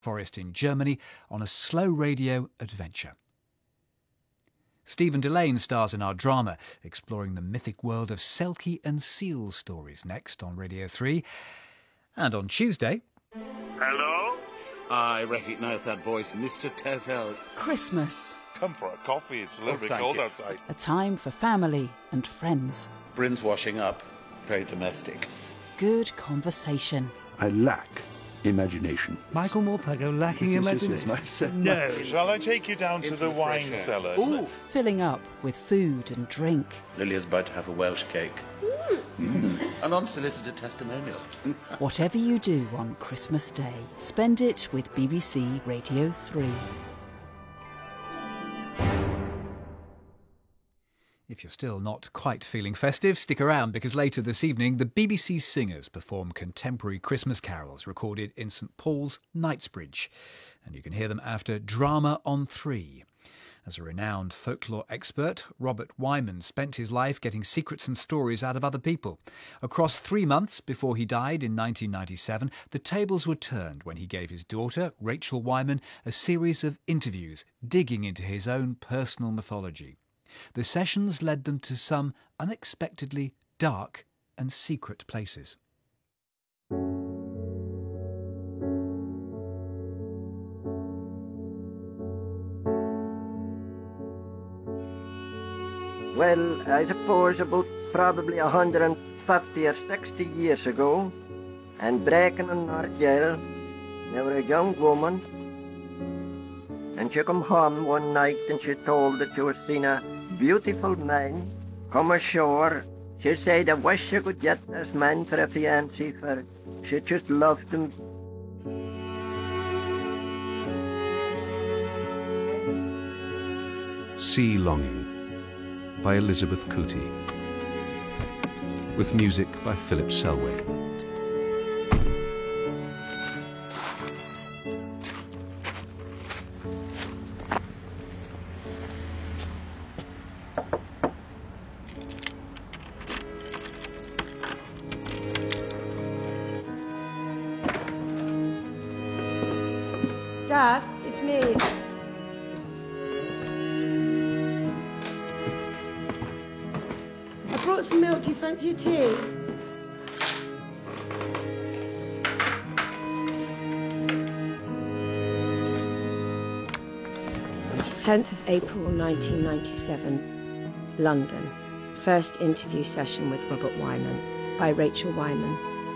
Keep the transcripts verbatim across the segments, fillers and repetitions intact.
forest in Germany on a slow radio adventure. Stephen Delane stars in our drama, exploring the mythic world of Selkie and Seal stories, next on Radio three. And on Tuesday... Hello? I recognise that voice, Mister Tefel. Christmas. Come for a coffee, it's a little Oh, bit thank cold you. outside. A time for family and friends. Bryn's washing up. Very domestic. Good conversation. I lack imagination. Michael Morpurgo lacking Yes, yes, imagination. yes, yes, my- no. Shall I take you down to Into the the wine fresh air. cellar? Ooh! Filling up with food and drink. Lilia's about to have a Welsh cake. Mm. An unsolicited testimonial. Whatever you do on Christmas Day, spend it with B B C Radio three. If you're still not quite feeling festive, stick around, because later this evening the B B C Singers perform contemporary Christmas carols recorded in St Paul's, Knightsbridge. And you can hear them after Drama on three. As a renowned folklore expert, Robert Wyman spent his life getting secrets and stories out of other people. Across three months before he died in nineteen ninety-seven, the tables were turned when he gave his daughter, Rachel Wyman, a series of interviews digging into his own personal mythology. The sessions led them to some unexpectedly dark and secret places. Well, I suppose about probably a hundred and fifty or sixty years ago, in Brecon in North Yale, there was a young woman, and she come home one night and she told that she was seen a beautiful man come ashore. She said, I wish she could get this man for a fiancé, for she just loved him. Sea Longing by Elizabeth Cootie, with music by Philip Selway. Dad, it's me. I brought some milk. Do you fancy a tea? tenth of April nineteen ninety-seven, London. First interview session with Robert Wyman by Rachel Wyman.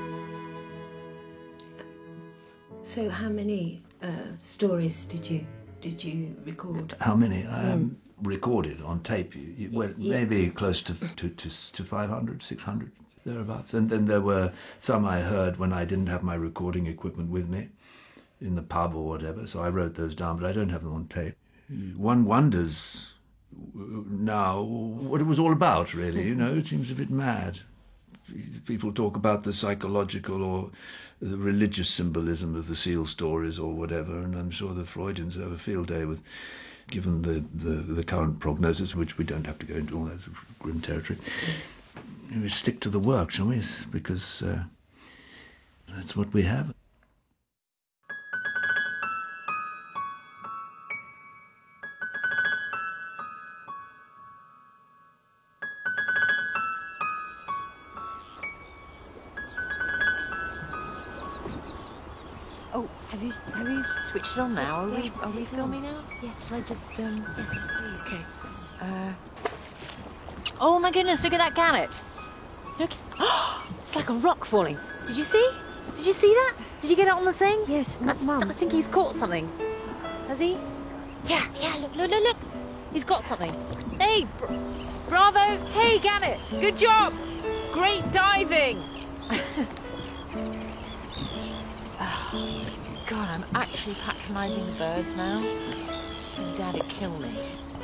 So how many uh, stories did you did you record? How many? Um, recorded on tape, you, you, well, Yeah. maybe close to, to, to, to five hundred, six hundred, thereabouts. And then there were some I heard when I didn't have my recording equipment with me, in the pub or whatever, so I wrote those down, but I don't have them on tape. One wonders now what it was all about, really, you know, it seems a bit mad. People talk about the psychological or the religious symbolism of the seal stories or whatever, and I'm sure the Freudians have a field day with, given the, the, the current prognosis, which we don't have to go into all that grim territory. We stick to the work, shall we? Because uh, that's what we have. Oh, have you have you switched it on now? Are we are we filming now? Yeah. Shall I just um? Yeah, okay. Uh. Oh my goodness! Look at that gannet. Look, it's, oh, it's like a rock falling. Did you see? Did you see that? Did you get it on the thing? Yes, I, Mum. I think he's caught something. Has he? Yeah, yeah. Look, look, look, look. He's got something. Hey, br bravo! Hey, gannet. Good job. Great diving. God, I'm actually patronising the birds now. Dad'd kill me.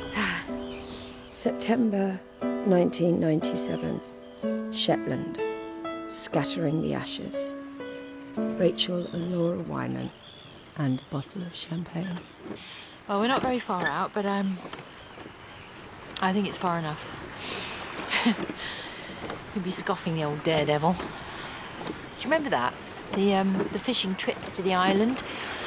September nineteen ninety-seven, Shetland, scattering the ashes. Rachel and Laura Wyman, and a bottle of champagne. Well, we're not very far out, but um, I think it's far enough. You'd be scoffing the old daredevil. Do you remember that? The um, the fishing trips to the island?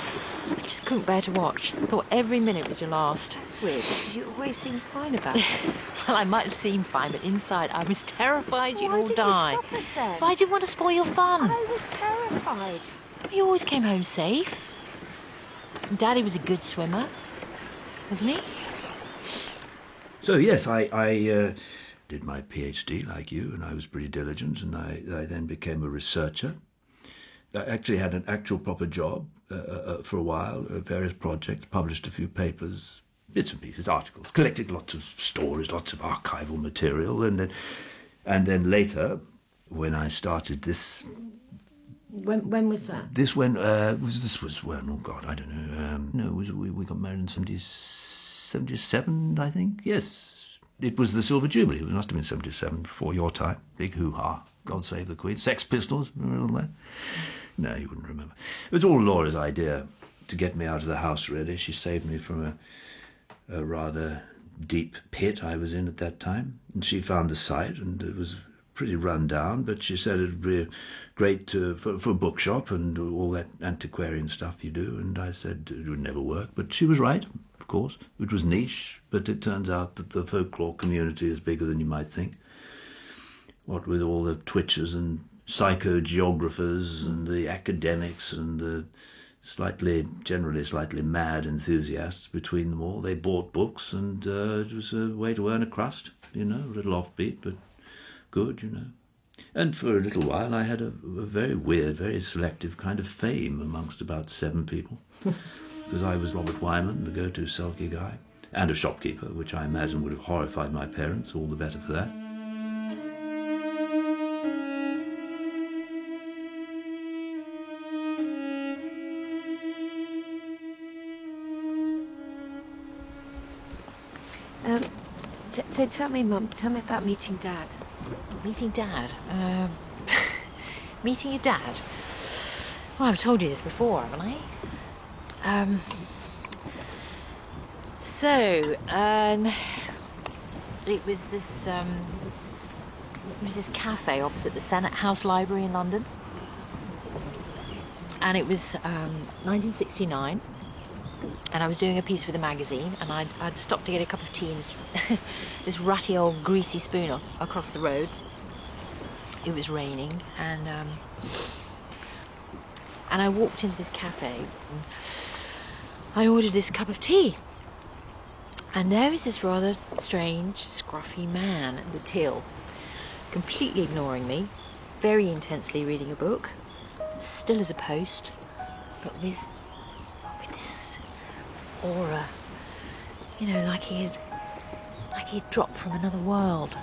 I just couldn't bear to watch. I thought every minute was your last. It's weird because you always seem fine about it. Well, I might have seemed fine, but inside I was terrified you'd Why all didn't die. you stop us then? But I didn't want to spoil your fun. I was terrified. You always came home safe. And Daddy was a good swimmer, wasn't he? So yes, I, I uh, did my PhD like you, and I was pretty diligent, and I, I then became a researcher. I actually had an actual proper job uh, uh, for a while, uh, various projects, published a few papers, bits and pieces, articles, collected lots of stories, lots of archival material, and then, and then later, when I started this. When when was that? This when uh, was this was when? Oh God, I don't know. Um, no, it was, we we got married in seventy, seventy-seven, I think. Yes, it was the Silver Jubilee. It must have been seventy-seven, before your time. Big hoo ha. God save the Queen. Sex Pistols. Remember all that? No, you wouldn't remember. It was all Laura's idea to get me out of the house. Really, she saved me from a, a rather deep pit I was in at that time, and she found the site, and it was pretty run down, but she said it would be great to, for, for a bookshop and all that antiquarian stuff you do, and I said it would never work, but she was right, of course. It was niche, but it turns out that the folklore community is bigger than you might think. What with all the twitchers and psychogeographers and the academics and the slightly, generally slightly mad enthusiasts between them all, they bought books, and uh, it was a way to earn a crust, you know, a little offbeat, but good, you know. And for a little while I had a, a very weird, very selective kind of fame amongst about seven people. Because I was Robert Wyman, the go-to Selkie guy, and a shopkeeper, which I imagine would have horrified my parents, all the better for that. Um, so, so tell me, Mum, tell me about meeting Dad. Meeting Dad? Um, meeting your dad? Well, I've told you this before, haven't I? Um, so, um, it was this, um, it was this cafe opposite the Senate House Library in London. And it was um, nineteen sixty-nine. And I was doing a piece for the magazine, and I'd, I'd stopped to get a cup of tea in this, this ratty old greasy spoon across the road. It was raining, and um, and I walked into this cafe, and I ordered this cup of tea. And there was this rather strange, scruffy man at the till, completely ignoring me, very intensely reading a book, still as a post, but with, with this aura, you know, like he had, like he had dropped from another world.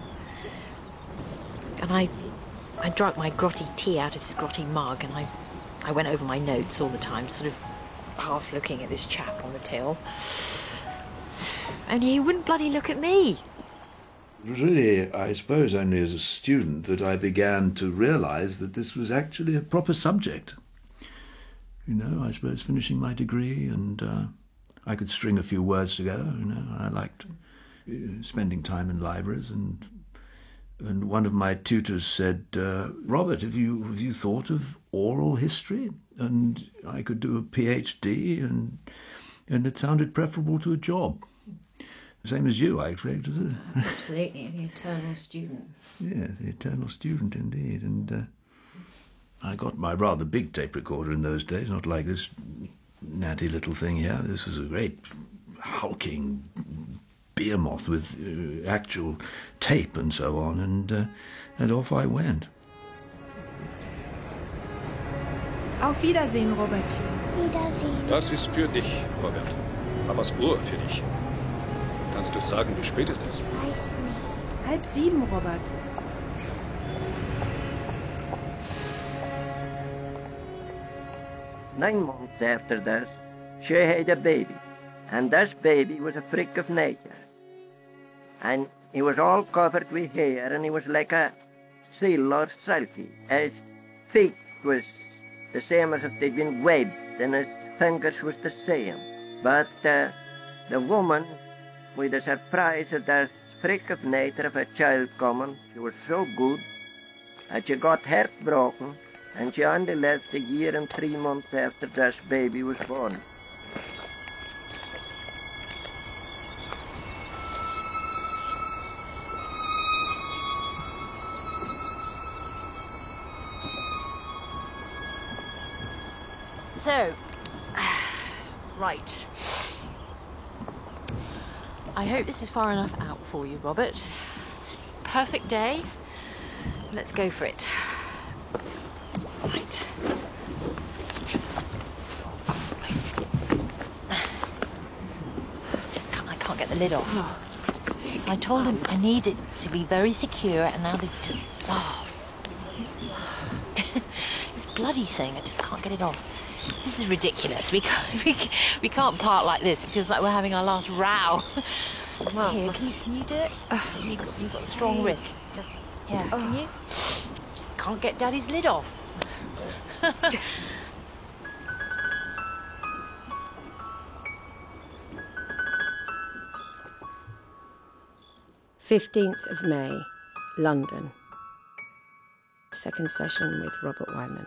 And I, I drank my grotty tea out of this grotty mug, and I, I went over my notes all the time, sort of half looking at this chap on the till. And he wouldn't bloody look at me. It was really, I suppose, only as a student that I began to realise that this was actually a proper subject. You know, I suppose finishing my degree, and uh, I could string a few words together, you know. I liked uh, spending time in libraries, and and one of my tutors said, uh, Robert, have you have you thought of oral history? And I could do a PhD, and and it sounded preferable to a job. Same as you, I expect, is it? Absolutely, the eternal student. Yes, the eternal student, indeed. And uh, I got my rather big tape recorder in those days, not like this natty little thing here. This was a great hulking behemoth with uh, actual tape and so on, and uh, and off I went. Auf Wiedersehen, Robertchen. Wiedersehen. Das ist für dich, Robert. Papas Uhr für dich. Kannst du sagen, wie spät ist es? Weiß nicht. Halb sieben, Robert. Nine months after this, she had a baby. And this baby was a freak of nature. And he was all covered with hair, and he was like a seal or sulky. His feet was the same as if they'd been webbed, and his fingers was the same. But uh, the woman, with the surprise of this freak of nature of a child coming, she was so good that she got heartbroken and she only left a year and three months after this baby was born. So, right. I hope this is far enough out for you, Robert. Perfect day. Let's go for it. Right. Oh, Christ. Just can't, I can't get the lid off. I told him I need it to be very secure, and now they just... Oh. This bloody thing, I just can't get it off. This is ridiculous. We can't, we, we can't part like this. It feels like we're having our last row. Well, here, can you, can you do it? So you've got, you've got strong wrists. Just, yeah, can you? Just can't get Daddy's lid off. fifteenth of May, London. Second session with Robert Wyman.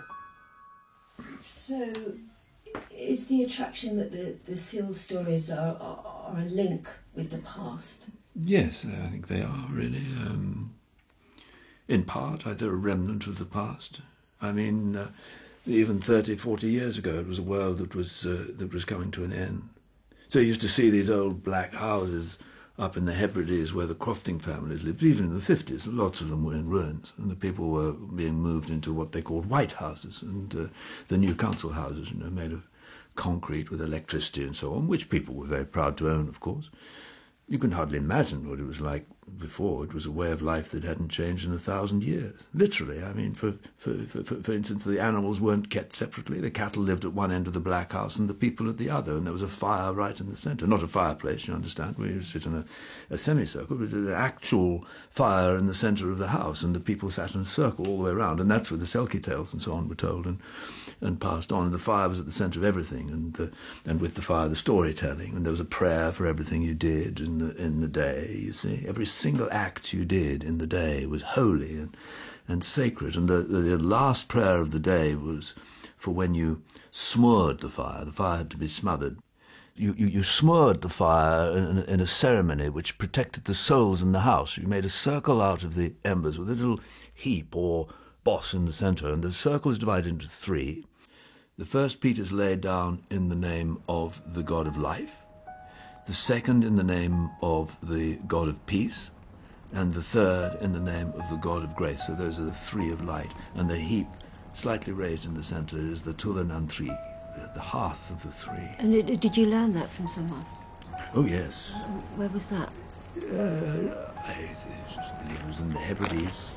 So, is the attraction that the, the Seal stories are, are, are a link with the past? Yes, I think they are, really. Um, in part, they're a remnant of the past. I mean, uh, even thirty, forty years ago, it was a world that was, uh, that was coming to an end. So you used to see these old black houses up in the Hebrides where the crofting families lived, even in the fifties. Lots of them were in ruins, and the people were being moved into what they called white houses, and uh, the new council houses, you know, made of concrete with electricity and so on, which people were very proud to own, of course. You can hardly imagine what it was like before. It was a way of life that hadn't changed in a thousand years. Literally, I mean, for, for, for, for instance, the animals weren't kept separately. The cattle lived at one end of the black house and the people at the other, and there was a fire right in the centre. Not a fireplace, you understand, where you sit in a, a semicircle, but an actual fire in the centre of the house, and the people sat in a circle all the way around, and that's where the Selkie tales and so on were told and, and passed on. And the fire was at the centre of everything, and the, and with the fire, the storytelling, and there was a prayer for everything you did in the, in the day, you see. Every single act you did in the day was holy and, and sacred. And the, the, the last prayer of the day was for when you smothered the fire. The fire had to be smothered. You, you, you smothered the fire in, in a ceremony which protected the souls in the house. You made a circle out of the embers with a little heap or boss in the centre, and the circle is divided into three. The first peat is laid down in the name of the God of life, the second in the name of the God of peace, and the third in the name of the God of grace. So those are the three of light. And the heap, slightly raised in the centre, is the Tulanantri, the, the hearth of the three. And it, did you learn that from someone? Oh, yes. Where was that? Uh, I, I believe it was in the Hebrides.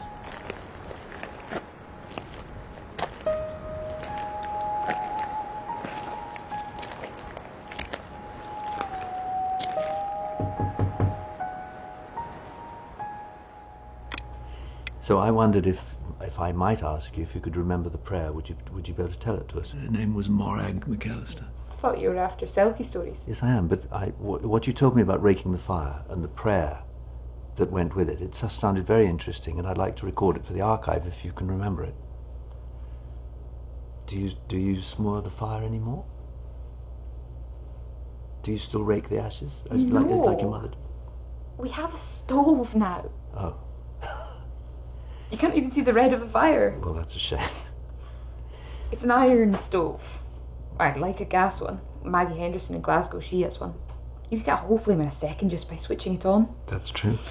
So I wondered if, if I might ask you if you could remember the prayer. Would you would you be able to tell it to us? Her name was Morag McAllister. I thought you were after Selkie stories. Yes, I am. But I, what, what you told me about raking the fire and the prayer that went with it, it just sounded very interesting, and I'd like to record it for the archive if you can remember it. Do you do you smother the fire anymore? Do you still rake the ashes as, no. like, like your mother did? We have a stove now. Oh. You can't even see the red of the fire. Well, that's a shame. It's an iron stove. I'd like a gas one. Maggie Henderson in Glasgow, she has one. You could get a whole flame in a second just by switching it on. That's true. Have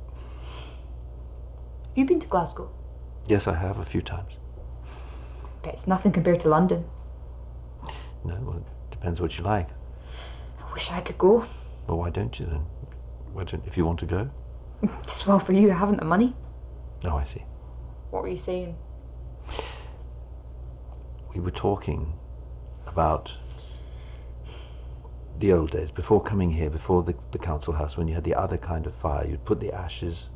you been to Glasgow? Yes, I have, a few times. Bet it's nothing compared to London. No, well, it depends what you like. I wish I could go. Well, why don't you then? Why don't, if you want to go? Just well for you, I haven't the money. Oh, I see. What were you saying? We were talking about the old days, before coming here, before the, the council house, when you had the other kind of fire. You'd put the ashes...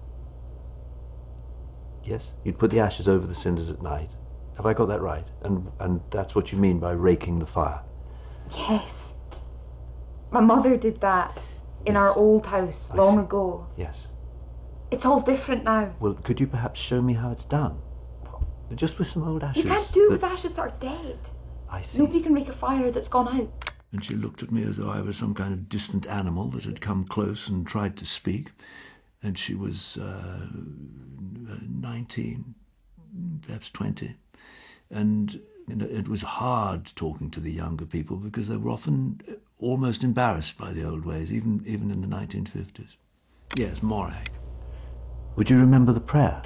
Yes? You'd put the ashes over the cinders at night. Have I got that right? And, and that's what you mean by raking the fire? Yes. My mother did that in yes. our old house I long see. ago. Yes. It's all different now. Well, could you perhaps show me how it's done? Just with some old ashes. You can't do it that- with ashes that are dead. I see. Nobody can rake a fire that's gone out. And she looked at me as though I was some kind of distant animal that had come close and tried to speak. And she was uh, nineteen, perhaps twenty. And you know, it was hard talking to the younger people because they were often almost embarrassed by the old ways, even even in the nineteen fifties. Yes, Morag. Would you remember the prayer?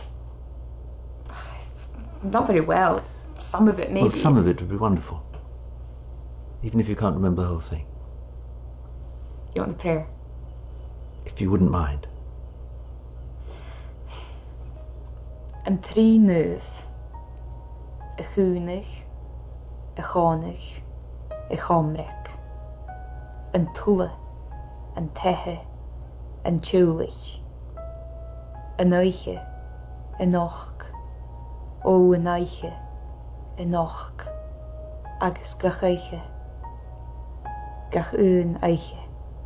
Not very well. Some of it, maybe. Well, some of it would be wonderful. Even if you can't remember the whole thing. You want the prayer? If you wouldn't mind. Yn tri nydd, y chwnig, y chonig, y chomrec, yn tŵle, yn tehe, yn tiwlich, yn eiche, yn och, o yn eiche, yn och, agus gach eiche, gach yn eiche.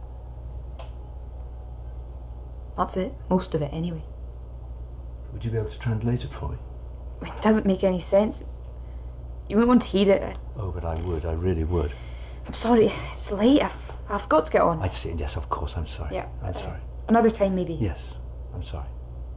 That's it, most of it anyway. Would you be able to translate it for me? It doesn't make any sense. You wouldn't want to hear it. Oh, but I would, I really would. I'm sorry, it's late. I've, I've got to get on. I'd say, yes, of course, I'm sorry. Yeah. I'm sorry. Another time, maybe. Yes, I'm sorry.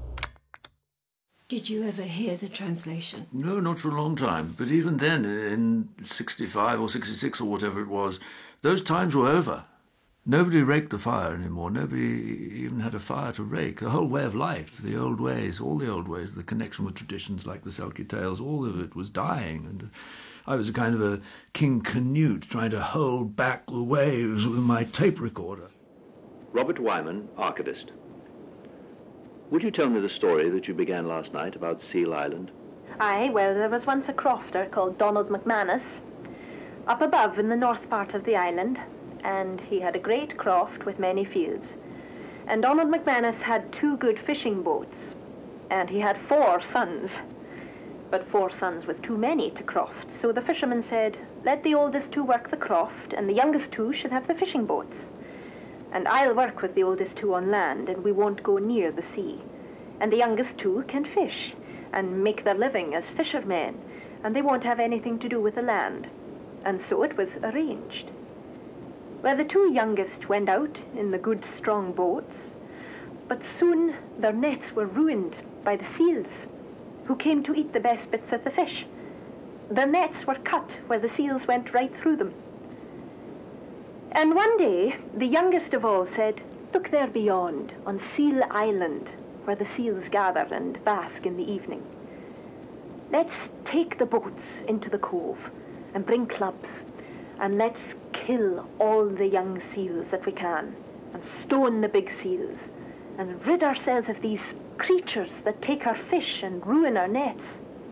Did you ever hear the translation? No, not for a long time. But even then, in sixty-five or sixty-six or whatever it was, those times were over. Nobody raked the fire anymore. Nobody even had a fire to rake. The whole way of life, the old ways, all the old ways, the connection with traditions like the Selkie Tales, all of it was dying. And I was a kind of a King Canute trying to hold back the waves with my tape recorder. Robert Wyman, archivist. Would you tell me the story that you began last night about Seal Island? Aye, well, there was once a crofter called Donald McManus up above in the north part of the island, and he had a great croft with many fields. And Donald McManus had two good fishing boats, and he had four sons. But four sons was too many to croft, so the fisherman said, let the oldest two work the croft, and the youngest two should have the fishing boats. And I'll work with the oldest two on land, and we won't go near the sea. And the youngest two can fish, and make their living as fishermen, and they won't have anything to do with the land. And so it was arranged. Well, the two youngest went out in the good, strong boats, but soon their nets were ruined by the seals, who came to eat the best bits of the fish. Their nets were cut where the seals went right through them. And one day, the youngest of all said, look there beyond, on Seal Island, where the seals gather and bask in the evening. Let's take the boats into the cove and bring clubs, and let's kill all the young seals that we can, and stone the big seals, and rid ourselves of these creatures that take our fish and ruin our nets.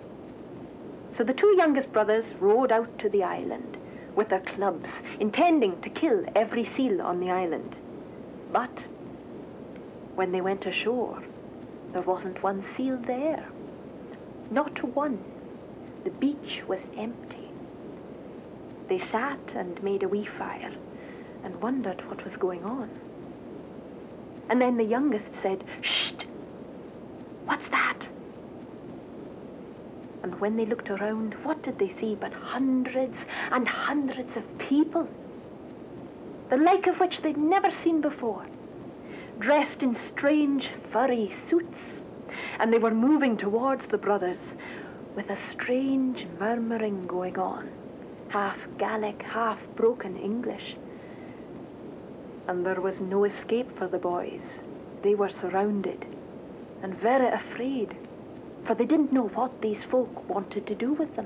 So the two youngest brothers rowed out to the island with their clubs, intending to kill every seal on the island. But when they went ashore, there wasn't one seal there. Not one. The beach was empty. They sat and made a wee fire and wondered what was going on. And then the youngest said, "Shh! What's that?" And when they looked around, what did they see but hundreds and hundreds of people, the like of which they'd never seen before, dressed in strange furry suits, and they were moving towards the brothers with a strange murmuring going on, half Gaelic, half broken English. And there was no escape for the boys. They were surrounded and very afraid, for they didn't know what these folk wanted to do with them.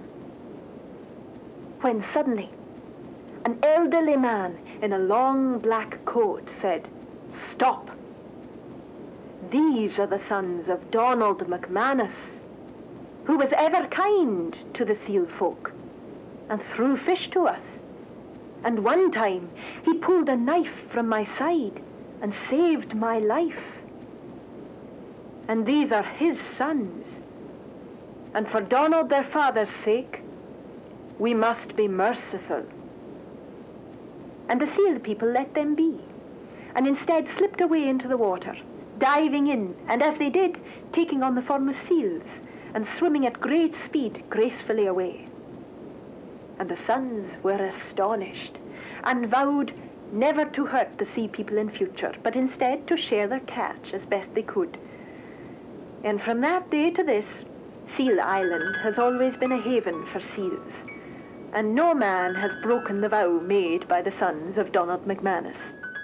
When suddenly, an elderly man in a long black coat said, "Stop! These are the sons of Donald McManus, who was ever kind to the seal folk and threw fish to us. And one time he pulled a knife from my side and saved my life. And these are his sons. And for Donald their father's sake, we must be merciful." And the seal people let them be, and instead slipped away into the water, diving in, and as they did, taking on the form of seals, and swimming at great speed gracefully away. And the sons were astonished and vowed never to hurt the sea people in future, but instead to share their catch as best they could. And from that day to this, Seal Island has always been a haven for seals, and no man has broken the vow made by the sons of Donald McManus.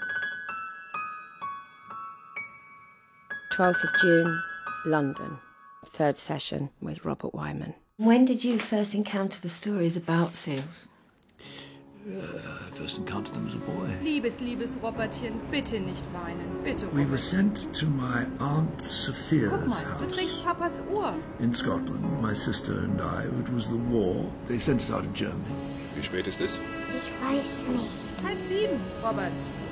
twelfth of June, London. Third session with Robert Wyman. When did you first encounter the stories about seals? Uh, I first encountered them as a boy. Liebes, liebes Robertchen, bitte nicht weinen, bitte. We were sent to my Aunt Sophia's Guck mal, house du trägst Papas Uhr. in Scotland, my sister and I. It was the war. They sent us out of Germany. Wie spät ist es? Ich weiß nicht. Halb sieben, Robert.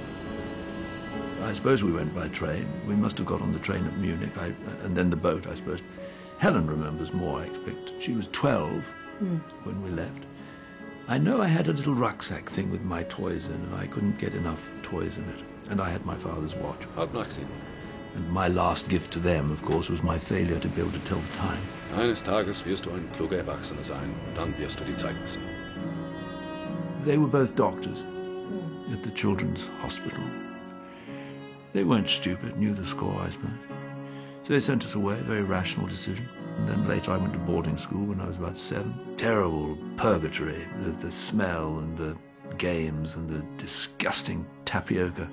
I suppose we went by train. We must have got on the train at Munich, I, and then the boat, I suppose. Helen remembers more, I expect. She was twelve Hmm. when we left. I know I had a little rucksack thing with my toys in, and I couldn't get enough toys in it. And I had my father's watch. Halb nach sieben. And my last gift to them, of course, was my failure to be able to tell the time. Eines Tages wirst du ein kluger Erwachsener sein. Dann wirst du die Zeit wissen. They were both doctors at the Children's Hospital. They weren't stupid, knew the score, I suppose. So they sent us away, very rational decision. And then later I went to boarding school when I was about seven. Terrible purgatory, the, the smell and the games and the disgusting tapioca.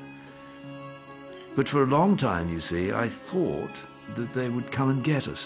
But for a long time, you see, I thought that they would come and get us.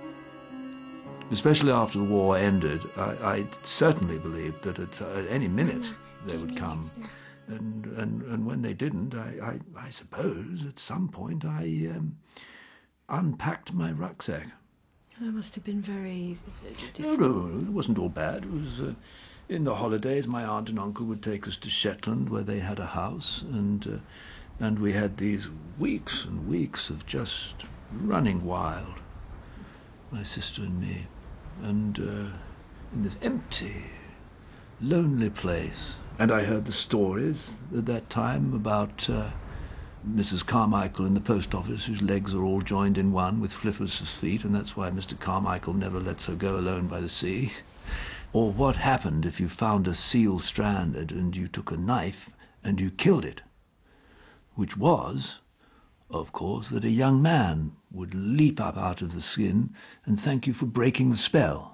Especially after the war ended, I, I certainly believed that at, uh, at any minute they would come. And, and, and when they didn't, I, I, I suppose at some point I um, unpacked my rucksack. That must have been very No, no, it wasn't all bad. It was uh, in the holidays. My aunt and uncle would take us to Shetland, where they had a house, and uh, and we had these weeks and weeks of just running wild. My sister and me, and uh, in this empty, lonely place. And I heard the stories at that time about uh, Missus Carmichael in the post office, whose legs are all joined in one with Flippus's feet, and that's why Mister Carmichael never lets her go alone by the sea. Or what happened if you found a seal stranded and you took a knife and you killed it, which was, of course, that a young man would leap up out of the skin and thank you for breaking the spell.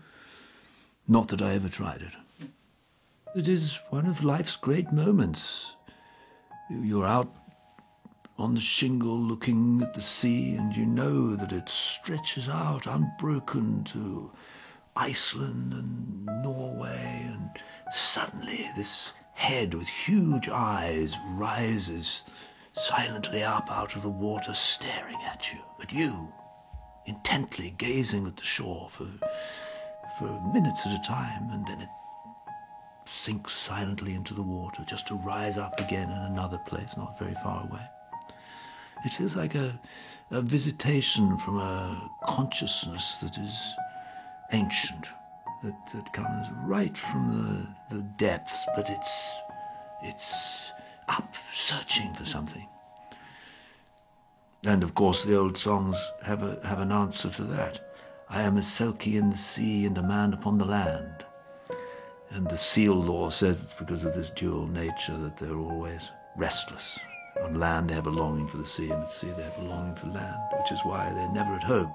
Not that I ever tried it. It is one of life's great moments. You're out on the shingle looking at the sea, and you know that it stretches out unbroken to Iceland and Norway, and suddenly this head with huge eyes rises silently up out of the water, staring at you, at you, intently gazing at the shore for, for minutes at a time, and then it sinks silently into the water, just to rise up again in another place not very far away. It feels like a, a visitation from a consciousness that is ancient, that, that comes right from the, the depths, but it's, it's up, searching for something. And of course the old songs have, a, have an answer for that. I am a selkie in the sea and a man upon the land. And the seal law says it's because of this dual nature that they're always restless. On land they have a longing for the sea, and at sea they have a longing for land, which is why they're never at home.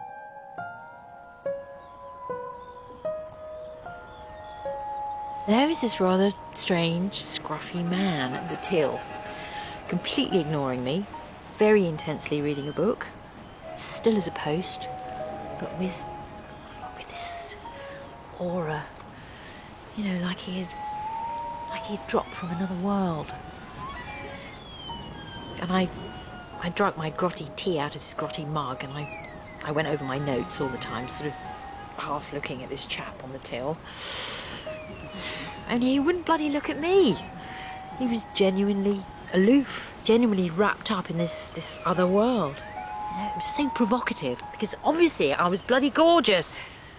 There is this rather strange, scruffy man at the till, completely ignoring me, very intensely reading a book, still as a post, but with, with this aura. You know, like he had, like he had dropped from another world. And I, I drank my grotty tea out of this grotty mug, and I, I went over my notes all the time, sort of half looking at this chap on the till. Only he wouldn't bloody look at me. He was genuinely aloof, genuinely wrapped up in this, this other world. You know, it was so provocative, because obviously I was bloody gorgeous.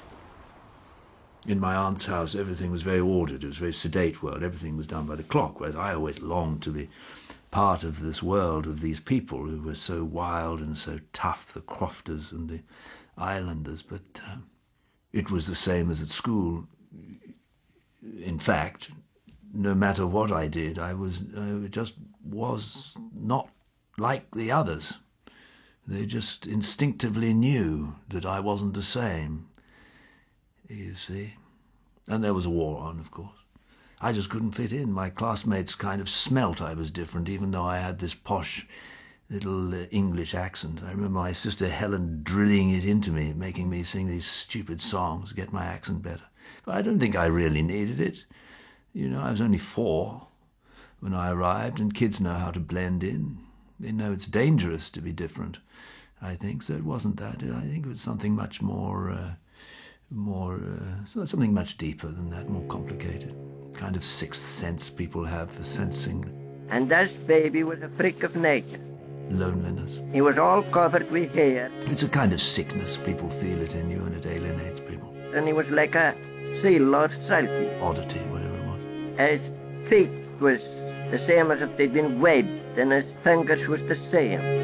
In my aunt's house, everything was very ordered. It was a very sedate world. Everything was done by the clock, whereas I always longed to be part of this world of these people who were so wild and so tough, the crofters and the islanders, but uh, it was the same as at school. In fact, no matter what I did, I was I just was not like the others. They just instinctively knew that I wasn't the same, you see. And there was a war on, of course. I just couldn't fit in. My classmates kind of smelt I was different, even though I had this posh little uh, English accent. I remember my sister Helen drilling it into me, making me sing these stupid songs to get my accent better. But I don't think I really needed it. You know, I was only four when I arrived, and kids know how to blend in. They know it's dangerous to be different, I think. So it wasn't that. I think it was something much more, uh, more, uh, something much deeper than that, more complicated. Kind of sixth sense people have for sensing. And this baby was a freak of nature. Loneliness. He was all covered with hair. It's a kind of sickness. People feel it in you, and it alienates people. And he was like a seal or sulky. Oddity, whatever it was. His feet was the same as if they'd been webbed, and his fingers was the same.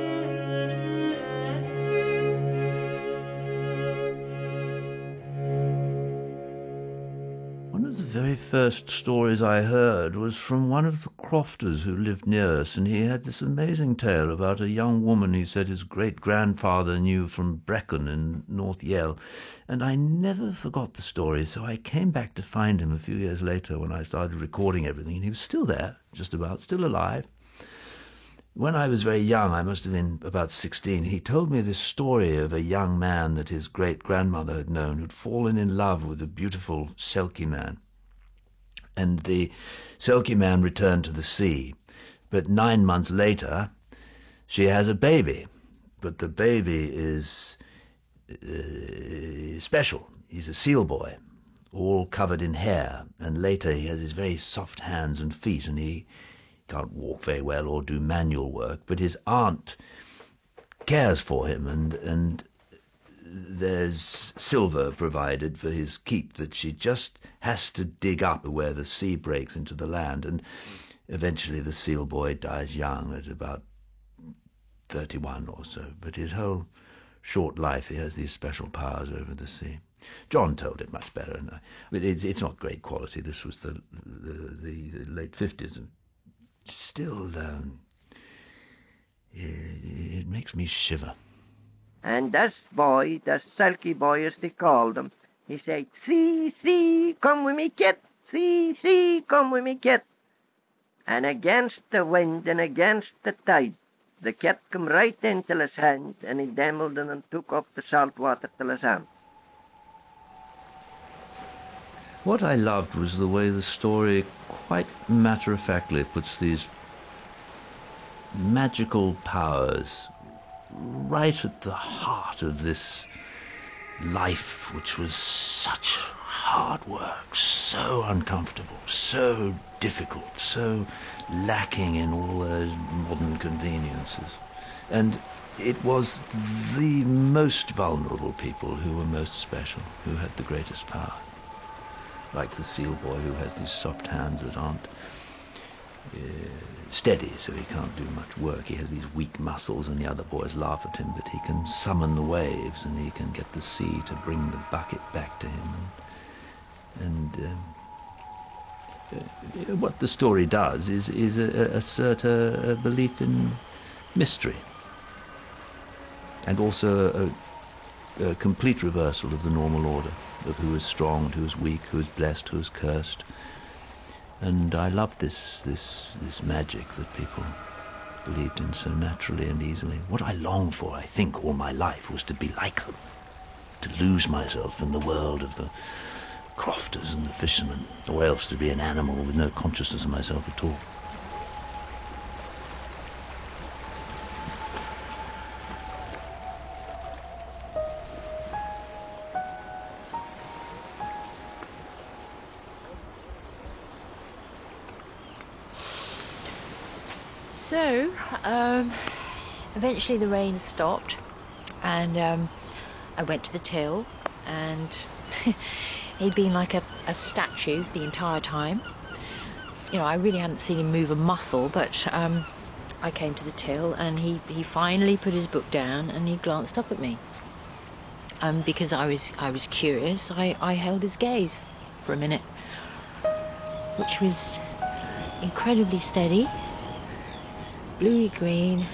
The very first stories I heard was from one of the crofters who lived near us, and he had this amazing tale about a young woman he said his great-grandfather knew from Brecon in North Yell, and I never forgot the story, so I came back to find him a few years later when I started recording everything, and he was still there, just about, still alive. When I was very young, I must have been about sixteen, he told me this story of a young man that his great-grandmother had known who'd fallen in love with a beautiful Selkie man. And the Selkie man returned to the sea. But nine months later, she has a baby. But the baby is uh, special. He's a seal boy, all covered in hair. And later he has his very soft hands and feet, and he can't walk very well or do manual work. But his aunt cares for him, and and there's silver provided for his keep that she just has to dig up where the sea breaks into the land, and eventually the seal boy dies young at about thirty-one or so. But his whole short life he has these special powers over the sea. John told it much better, and I, but it's it's not great quality. This was the the, the late fifties, and still um, it, it makes me shiver. And this boy, this Selkie boy as they called him, he said, "See, see, come with me, kit. See, see, come with me, kit." And against the wind and against the tide, the kit come right into his hand, and he dammeled in and took up the salt water till his hand. What I loved was the way the story quite matter-of-factly puts these magical powers right at the heart of this life, which was such hard work, so uncomfortable, so difficult, so lacking in all those modern conveniences. And it was the most vulnerable people who were most special, who had the greatest power. Like the seal boy who has these soft hands that aren't uh, steady, so he can't do much work. He has these weak muscles, and the other boys laugh at him, but he can summon the waves, and he can get the sea to bring the bucket back to him. And, and um, uh, what the story does is, is a, assert a, a belief in mystery, and also a, a complete reversal of the normal order of who is strong, who is weak, who is blessed, who is cursed. And I loved this, this, this magic that people believed in so naturally and easily. What I longed for, I think, all my life was to be like them, to lose myself in the world of the crofters and the fishermen, or else to be an animal with no consciousness of myself at all. So, um, eventually the rain stopped, and um, I went to the till, and he'd been like a, a statue the entire time. You know, I really hadn't seen him move a muscle, but um, I came to the till, and he, he finally put his book down, and he glanced up at me. um, because I was I was curious, I, I held his gaze for a minute, which was incredibly steady, bluey green,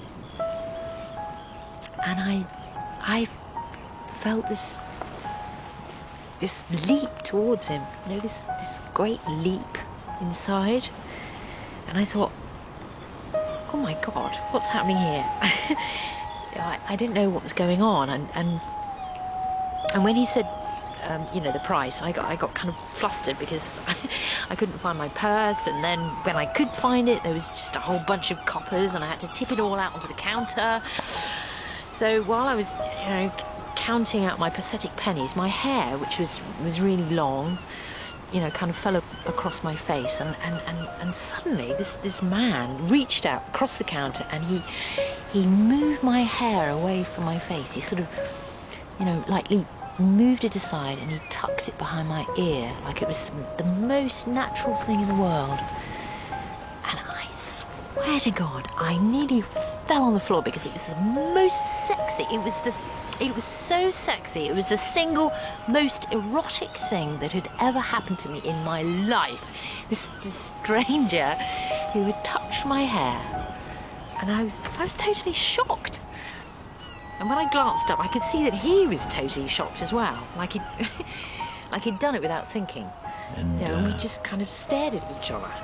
and I I felt this this leap towards him, you know, this this great leap inside, and I thought, oh my God, what's happening here? I, I didn't know what was going on, and and, and when he said, um, you know, the price, I got I got kind of flustered because I, I couldn't find my purse, and then when I could find it, there was just a whole bunch of coppers, and I had to tip it all out onto the counter. So while I was, you know, counting out my pathetic pennies, my hair, which was was really long, you know, kind of fell across my face, and, and, and, and suddenly this, this man reached out across the counter and he he moved my hair away from my face. He sort of, you know, lightly moved it aside and he tucked it behind my ear like it was the, the most natural thing in the world. And I swear to God, I nearly fell on the floor because it was the most sexy. It was this. It was so sexy. It was the single most erotic thing that had ever happened to me in my life. This, this stranger who had touched my hair, and I was I was totally shocked. And when I glanced up, I could see that he was totally shocked as well, like he'd like he'd done it without thinking. And, you know, and we uh, just kind of stared at each other.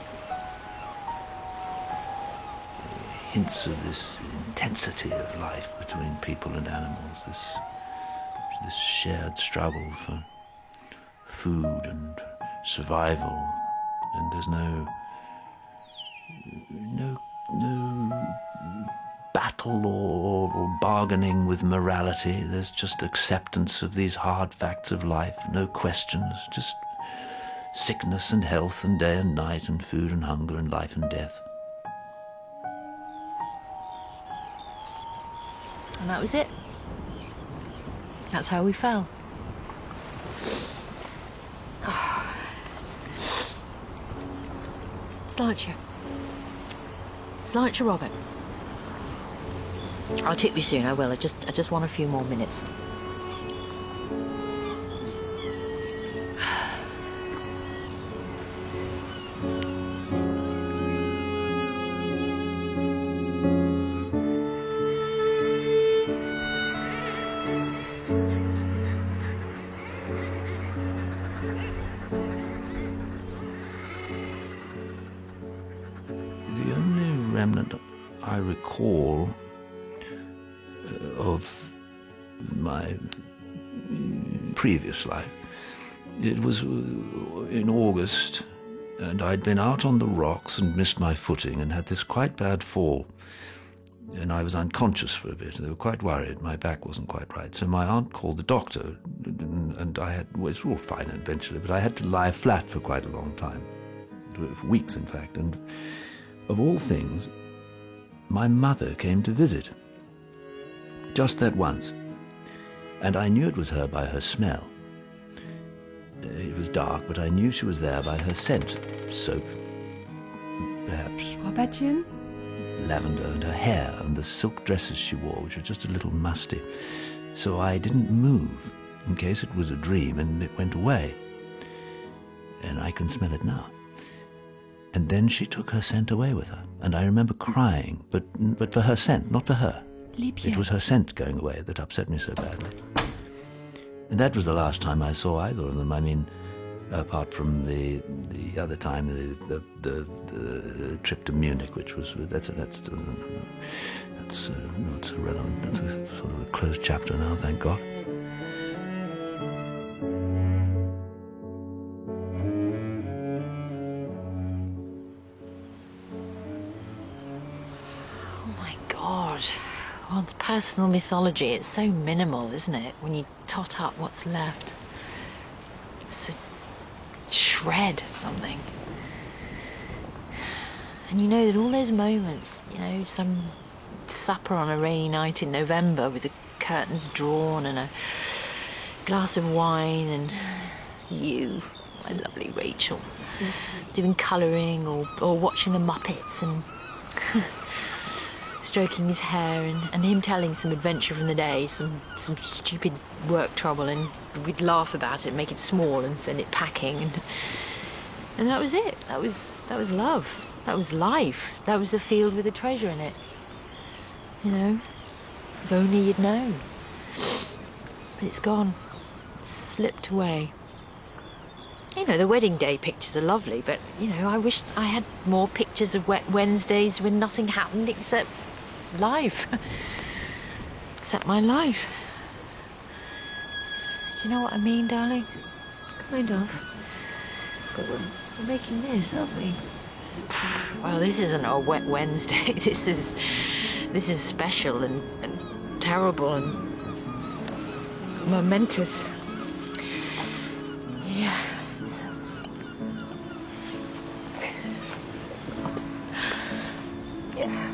Hints of this intensity of life between people and animals, this this shared struggle for food and survival, and there's no no no battle or, or bargaining with morality. There's just acceptance of these hard facts of life, no questions, just sickness and health and day and night and food and hunger and life and death. And that was it. That's how we fell. Sláinte. Sláinte, Robert. I'll tip you soon, I will. I just, I just want a few more minutes. The only remnant I recall uh, of my previous life, it was in August, and I'd been out on the rocks and missed my footing and had this quite bad fall. And I was unconscious for a bit. They were quite worried. My back wasn't quite right. So my aunt called the doctor, and I had, well, it was all fine eventually, but I had to lie flat for quite a long time, for weeks in fact. And of all things, my mother came to visit. Just that once. And I knew it was her by her smell. It was dark, but I knew she was there by her scent. Soap, perhaps. Robertchen? Lavender, and her hair, and the silk dresses she wore, which were just a little musty. So I didn't move, in case it was a dream, and it went away. And I can smell it now. And then she took her scent away with her, and I remember crying, but but for her scent, not for her. Liebchen. It was her scent going away that upset me so badly. And that was the last time I saw either of them. I mean, apart from the the other time, the the, the, the trip to Munich, which was that's that's uh, that's uh, not irrelevant. That's a sort of a closed chapter now, thank God. Oh my God. One's personal mythology, it's so minimal, isn't it? When you tot up what's left. It's a shred of something. And you know that all those moments, you know, some supper on a rainy night in November with the curtains drawn and a glass of wine and you, my lovely Rachel, mm-hmm. doing colouring or, or watching the Muppets and stroking his hair, and, and him telling some adventure from the day, some some stupid work trouble, and we'd laugh about it, make it small, and send it packing, and and that was it. That was that was love. That was life. That was the field with the treasure in it. You know, if only you'd known. But it's gone. It's slipped away. You know, the wedding day pictures are lovely, but, you know, I wish I had more pictures of wet Wednesdays when nothing happened except life. Except my life. Do you know what I mean, darling? Kind of. But we're, we're making this, aren't we? Well, this isn't a wet Wednesday. This is... This is special and, and terrible and momentous. Yeah. Yeah.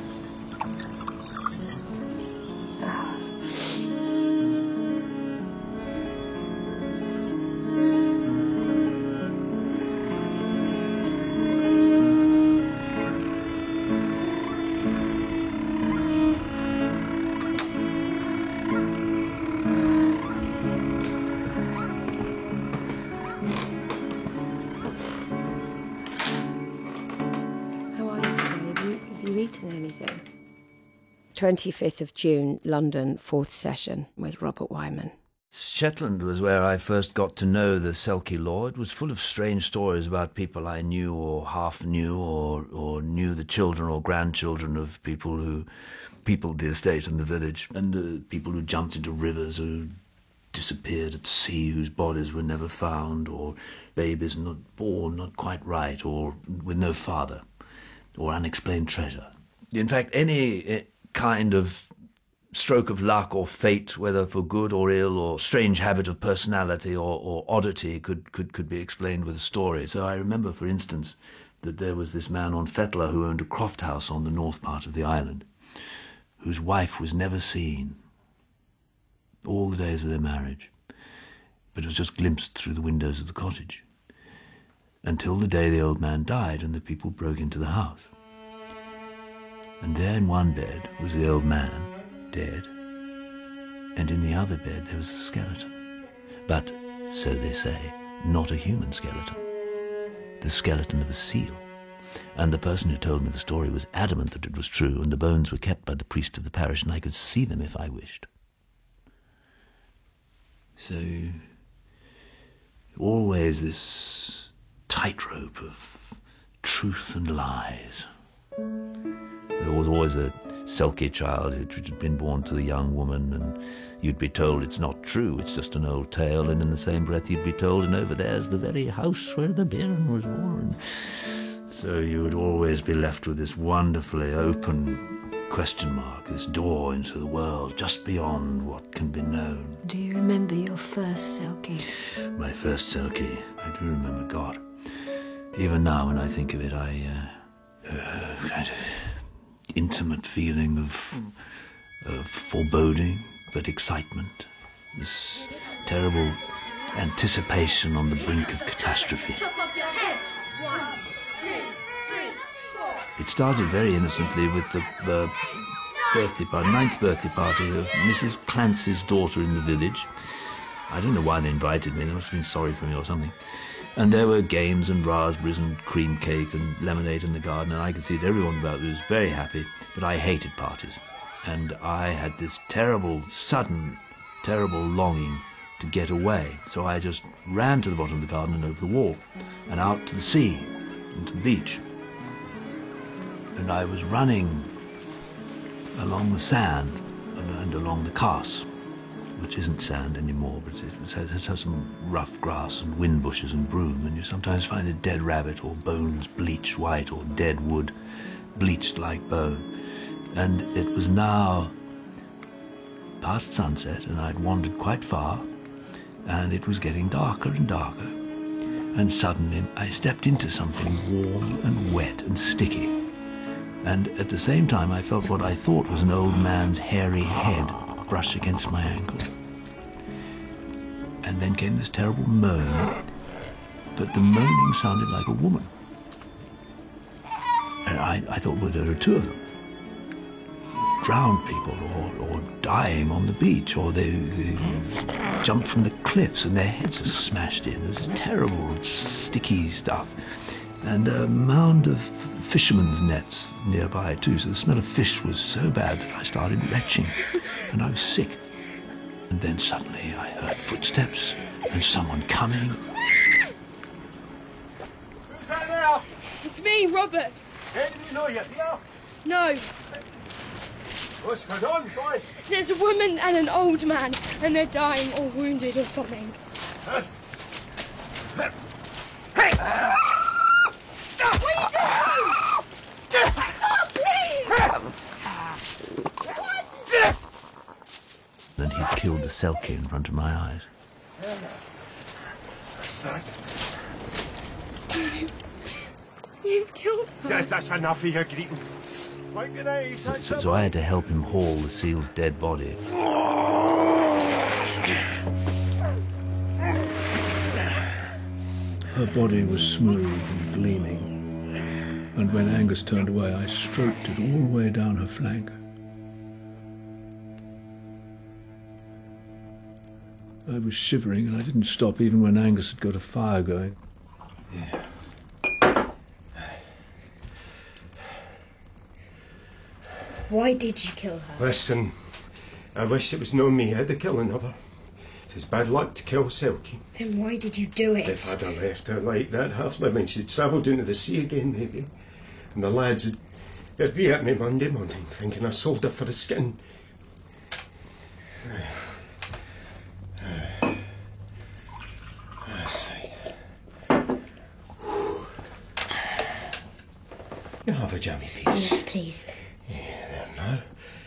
twenty-fifth of June, London, fourth session with Robert Wyman. Shetland was where I first got to know the Selkie law. It was full of strange stories about people I knew or half knew or, or knew the children or grandchildren of people who peopled the estate and the village, and the people who jumped into rivers, who disappeared at sea, whose bodies were never found, or babies not born not quite right, or with no father, or unexplained treasure. In fact, any kind of stroke of luck or fate, whether for good or ill, or strange habit of personality or, or oddity, could, could, could be explained with a story. So I remember, for instance, that there was this man on Fetla who owned a croft house on the north part of the island, whose wife was never seen all the days of their marriage, but was just glimpsed through the windows of the cottage, until the day the old man died and the people broke into the house. And there in one bed was the old man, dead, and in the other bed there was a skeleton. But, so they say, not a human skeleton. The skeleton of a seal. And the person who told me the story was adamant that it was true, and the bones were kept by the priest of the parish, and I could see them if I wished. So, always this tightrope of truth and lies. There was always a Selkie child who had been born to the young woman, and you'd be told it's not true, it's just an old tale, and in the same breath you'd be told, and over there's the very house where the bairn was born. So you would always be left with this wonderfully open question mark, this door into the world just beyond what can be known. Do you remember your first Selkie? My first Selkie, I do remember, God. Even now when I think of it, I... Uh, uh, kind of... intimate feeling of, of foreboding, but excitement. This terrible anticipation on the brink of catastrophe. It started very innocently with the, the birthday party, ninth birthday party of Missus Clancy's daughter in the village. I don't know why they invited me, they must have been sorry for me or something. And there were games and raspberries and cream cake and lemonade in the garden, and I could see that everyone about me was very happy, but I hated parties. And I had this terrible, sudden, terrible longing to get away. So I just ran to the bottom of the garden and over the wall, and out to the sea, and to the beach. And I was running along the sand and, and along the Carse, which isn't sand anymore, but it has, it has some rough grass and wind bushes and broom, and you sometimes find a dead rabbit or bones bleached white or dead wood bleached like bone. And it was now past sunset, and I'd wandered quite far, and it was getting darker and darker, and suddenly I stepped into something warm and wet and sticky, and at the same time I felt what I thought was an old man's hairy head brush against my ankle. And then came this terrible moan, but the moaning sounded like a woman. And I, I thought, well, there are two of them. drowned people or, or dying on the beach, or they, they jump from the cliffs and their heads are smashed in. There's terrible, sticky stuff. And a mound of fishermen's nets nearby too, so the smell of fish was so bad that I started retching, and I was sick. And then suddenly I heard footsteps and someone coming. Who's that there? It's me, Robert. Say, do you know you here? No. What's going on, boy? There's a woman and an old man, and they're dying or wounded or something. Yes. What are you doing? Oh, please! Then he'd killed the Selkie in front of my eyes. What's that? You've killed her. Yeah, that's enough of your greeting. Like an eye, So, so, so I had to help him haul the seal's dead body. Her body was smooth and gleaming, and when Angus turned away, I stroked it all the way down her flank. I was shivering, and I didn't stop even when Angus had got a fire going. Yeah. Why did you kill her? Listen, I wish it was no me had to kill another. It's bad luck to kill Selkie. Then why did you do it? If I'd have left her like that, half living, she'd travelled into the sea again, maybe. And the lads would they'd be at me Monday morning, thinking I sold her for a skin. You have a jammy piece. Yes, please. Yeah, there now.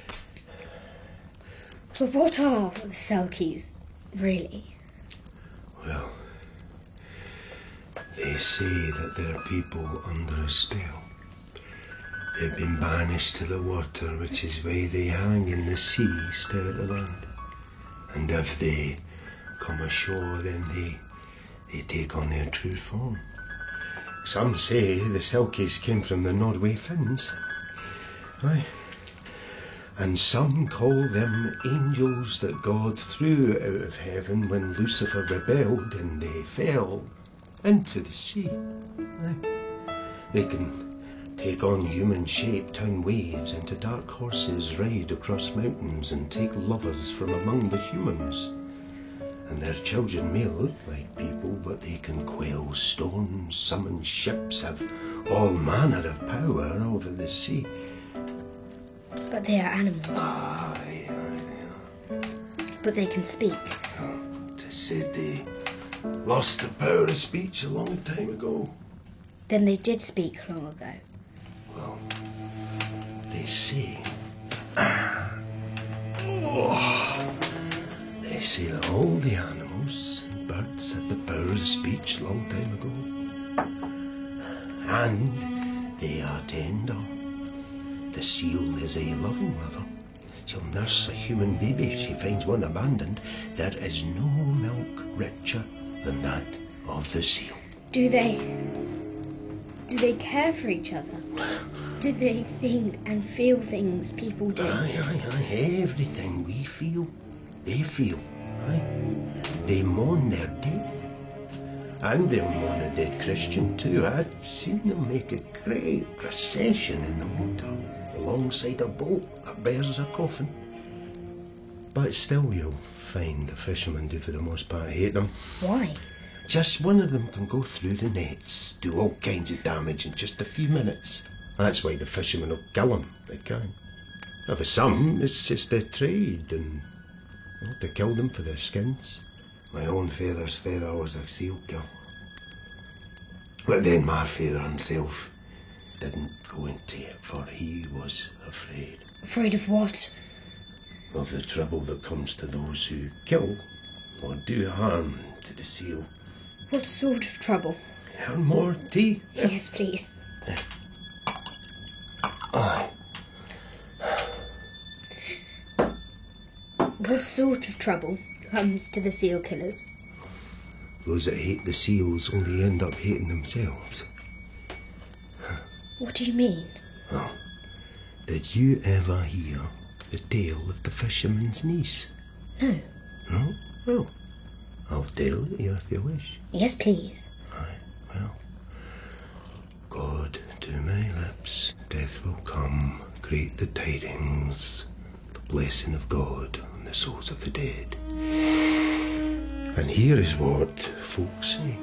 But what are the Selkies, really? Well, they say that they're people under a spell. They've been banished to the water, which is why they hang in the sea, stare at the land. And if they come ashore, then they they take on their true form. Some say the Selkies came from the Norway Finns. Aye. And some call them angels that God threw out of heaven when Lucifer rebelled and they fell into the sea. Aye. They can take on human shape, turn waves into dark horses, ride across mountains and take lovers from among the humans. And their children may look like people, but they can quell storms, summon ships, have all manner of power over the sea. But they are animals. Aye, aye, they are. But they can speak. Oh, they said they lost the power of speech a long time ago. Then they did speak long ago. Well, they say... Oh, they say that all the animals and birds had the power of speech long time ago. And they are tender. The seal is a loving mother. She'll nurse a human baby if she finds one abandoned. There is no milk richer than that of the seal. Do they... Do they care for each other? Do they think and feel things people do? Aye, aye, aye. Everything we feel, they feel. Aye. They mourn their dead. And they'll mourn a dead Christian too. I've seen them make a great procession in the water alongside a boat that bears a coffin. But still you'll find the fishermen do for the most part hate them. Why? Just one of them can go through the nets, do all kinds of damage in just a few minutes. That's why the fishermen will kill them. They can. Now for some, it's just their trade, and well, they kill them for their skins. My own father's father was a seal killer. But then my father himself didn't go into it, for he was afraid. Afraid of what? Of the trouble that comes to those who kill or do harm to the seal. What sort of trouble? And more tea? Yes, please. Aye. What sort of trouble comes to the seal killers? Those that hate the seals only end up hating themselves. What do you mean? Well, did you ever hear the tale of the fisherman's niece? No. No? Well, I'll tell it you if you wish. Yes, please. Aye, well. God, to my lips, death will come, great the tidings, the blessing of God on the souls of the dead. And here is what folks say.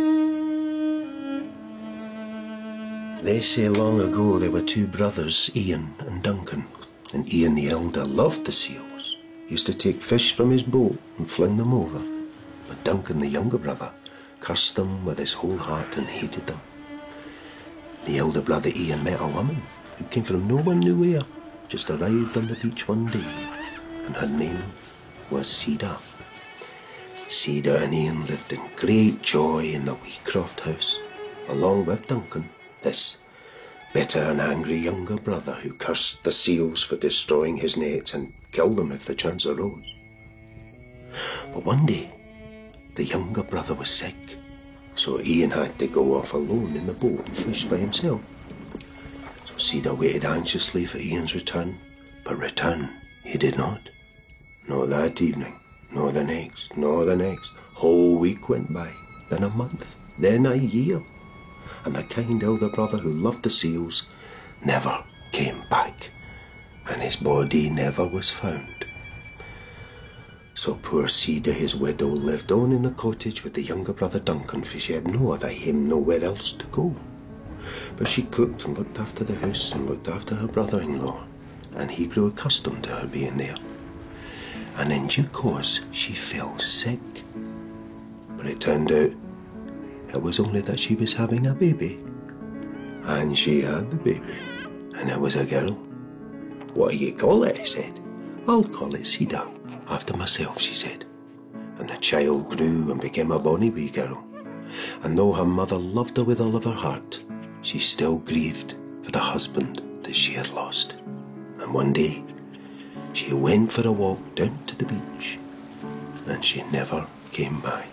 They say long ago there were two brothers, Ian and Duncan, and Ian the elder loved the seals, used to take fish from his boat and fling them over, but Duncan the younger brother cursed them with his whole heart and hated them. The elder brother Ian met a woman who came from no one knew where, just arrived on the beach one day, and her name was Cedar. Cedar and Ian lived in great joy in the wee croft house, along with Duncan, this bitter and angry younger brother who cursed the seals for destroying his nets and killed them if the chance arose. But one day, the younger brother was sick, so Ian had to go off alone in the boat and fish by himself. So Cedar waited anxiously for Ian's return, but return he did not. Nor that evening, nor the next, nor the next. Whole week went by, then a month, then a year. And the kind elder brother who loved the seals never came back, and his body never was found. So poor Cedar, his widow, lived on in the cottage with the younger brother Duncan, for she had no other home, nowhere else to go. But she cooked and looked after the house and looked after her brother-in-law, and he grew accustomed to her being there. And in due course she fell sick. But it turned out it was only that she was having a baby. And she had the baby, and it was a girl. What do you call it? He said. I'll call it Cedar, after myself, she said. And the child grew and became a bonny wee girl. And though her mother loved her with all of her heart, she still grieved for the husband that she had lost. And one day, she went for a walk down to the beach, and she never came back.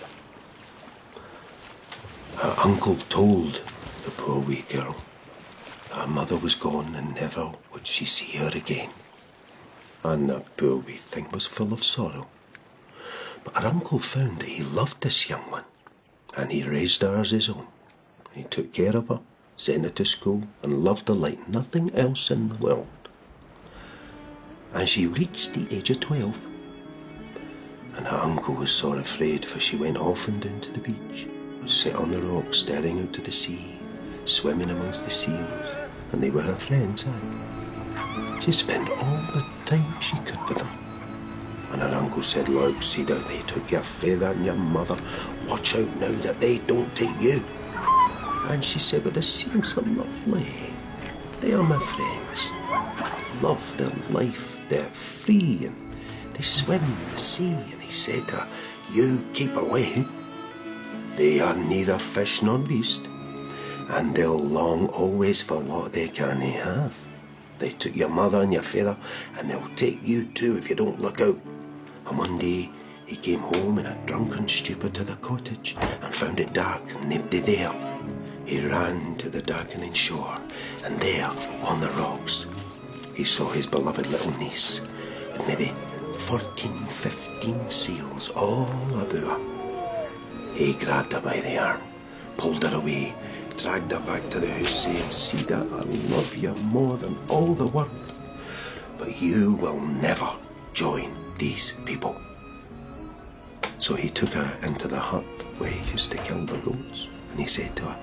Her uncle told the poor wee girl that her mother was gone and never would she see her again. And the poor wee thing was full of sorrow. But her uncle found that he loved this young one, and he raised her as his own. He took care of her, sent her to school, and loved her like nothing else in the world. And she reached the age of twelve, and her uncle was sore afraid, for she went often down to the beach, would sit on the rocks staring out to the sea, swimming amongst the seals, and they were her friends, aye. She spent all the time she could with them. And her uncle said, Look, Cedar, they took your father and your mother. Watch out now that they don't take you. And she said, But the seals are lovely. They are my friends. I love their life. They're free and they swim in the sea. And he said to her, You keep away. They are neither fish nor beast, and they'll long always for what they can't have. They took your mother and your father, and they'll take you too if you don't look out. And one day he came home in a drunken stupor to the cottage and found it dark and empty there. He ran to the darkening shore, and there, on the rocks, he saw his beloved little niece with maybe fourteen, fifteen seals all about her. He grabbed her by the arm, pulled her away, dragged her back to the house, saying, Cedar, I love you more than all the world, but you will never join these people. So he took her into the hut where he used to kill the goats, and he said to her,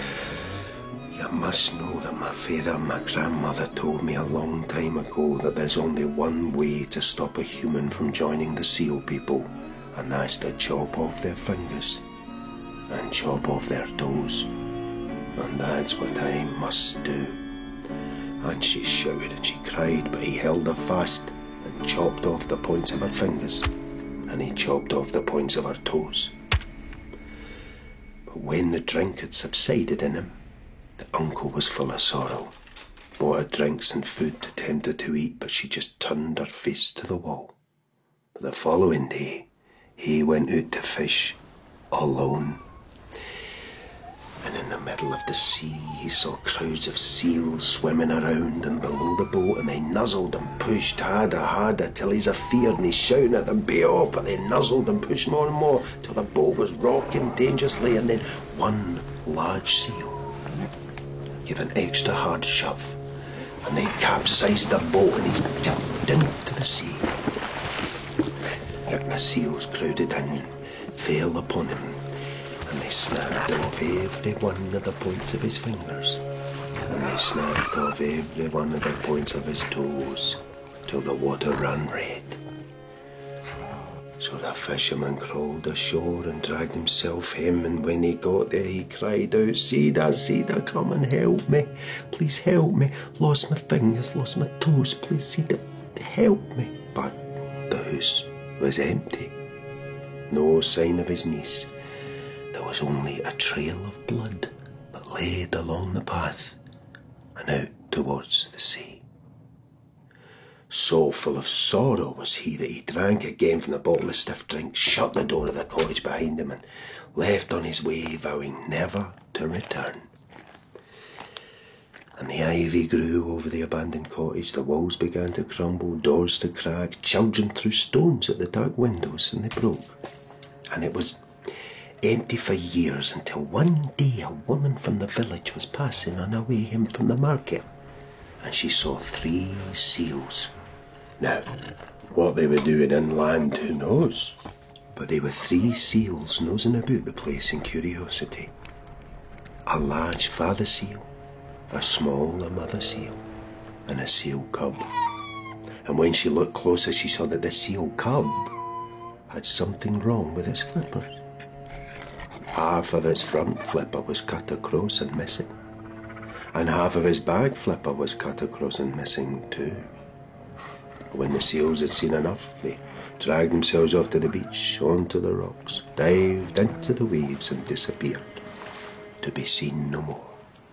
You must know that my father and my grandmother told me a long time ago that there's only one way to stop a human from joining the seal people, and that's to chop off their fingers and chop off their toes. And that's what I must do. And she shouted and she cried, but he held her fast and chopped off the points of her fingers, and he chopped off the points of her toes. But when the drink had subsided in him, the uncle was full of sorrow, bought her drinks and food to tempt her to eat, but she just turned her face to the wall. But the following day, he went out to fish alone. And in the middle of the sea, he saw crowds of seals swimming around and below the boat, and they nuzzled and pushed harder, harder, till he's afeard and he's shouting at them, "Be off!" But they nuzzled and pushed more and more, till the boat was rocking dangerously, and then one large seal gave an extra hard shove, and they capsized the boat, and he's jumped into the sea. The seals crowded in, fell upon him, and they snapped off every one of the points of his fingers, and they snapped off every one of the points of his toes, till the water ran red. So the fisherman crawled ashore and dragged himself home, and when he got there he cried out, "Cedar, Cedar, come and help me. Please help me. Lost my fingers, lost my toes. Please, Cedar, help me." But the house was empty. No sign of his niece. There was only a trail of blood that led along the path and out towards the sea. So full of sorrow was he that he drank again from the bottle of stiff drink, shut the door of the cottage behind him, and left on his way, vowing never to return. And the ivy grew over the abandoned cottage, the walls began to crumble, doors to crack, children threw stones at the dark windows, and they broke. And it was empty for years, until one day a woman from the village was passing on her way home from the market, and she saw three seals. Now, what they were doing inland, who knows? But they were three seals nosing about the place in curiosity. A large father seal, a smaller mother seal, and a seal cub. And when she looked closer, she saw that the seal cub had something wrong with its flippers. Half of its front flipper was cut across and missing, and half of his back flipper was cut across and missing too. When the seals had seen enough, they dragged themselves off to the beach, onto the rocks, dived into the waves and disappeared, to be seen no more.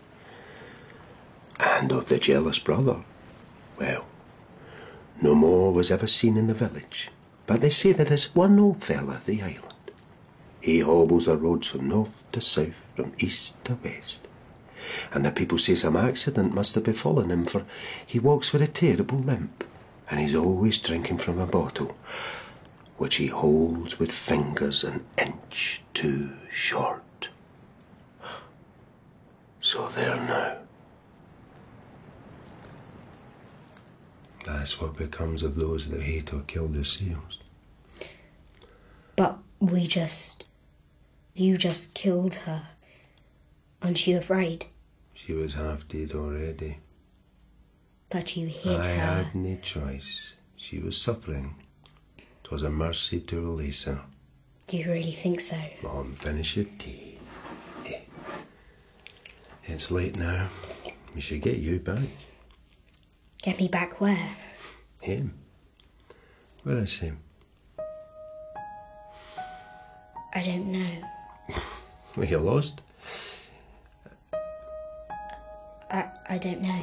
And of the jealous brother, well, no more was ever seen in the village, but they say that there's one old fella at the island. He hobbles the roads from north to south, from east to west, and the people say some accident must have befallen him, for he walks with a terrible limp, and he's always drinking from a bottle, which he holds with fingers an inch too short. So there now. That's what becomes of those that hate or kill their seals. But we just... You just killed her. Aren't you afraid? She was half dead already. But you hit I her. had no choice. She was suffering. 'Twas a mercy to release her. Do you really think so? Mom, finish your tea. Yeah. It's late now. We should get you back. Get me back where? Him. Where is him? I don't know. Were you lost? I, I don't know.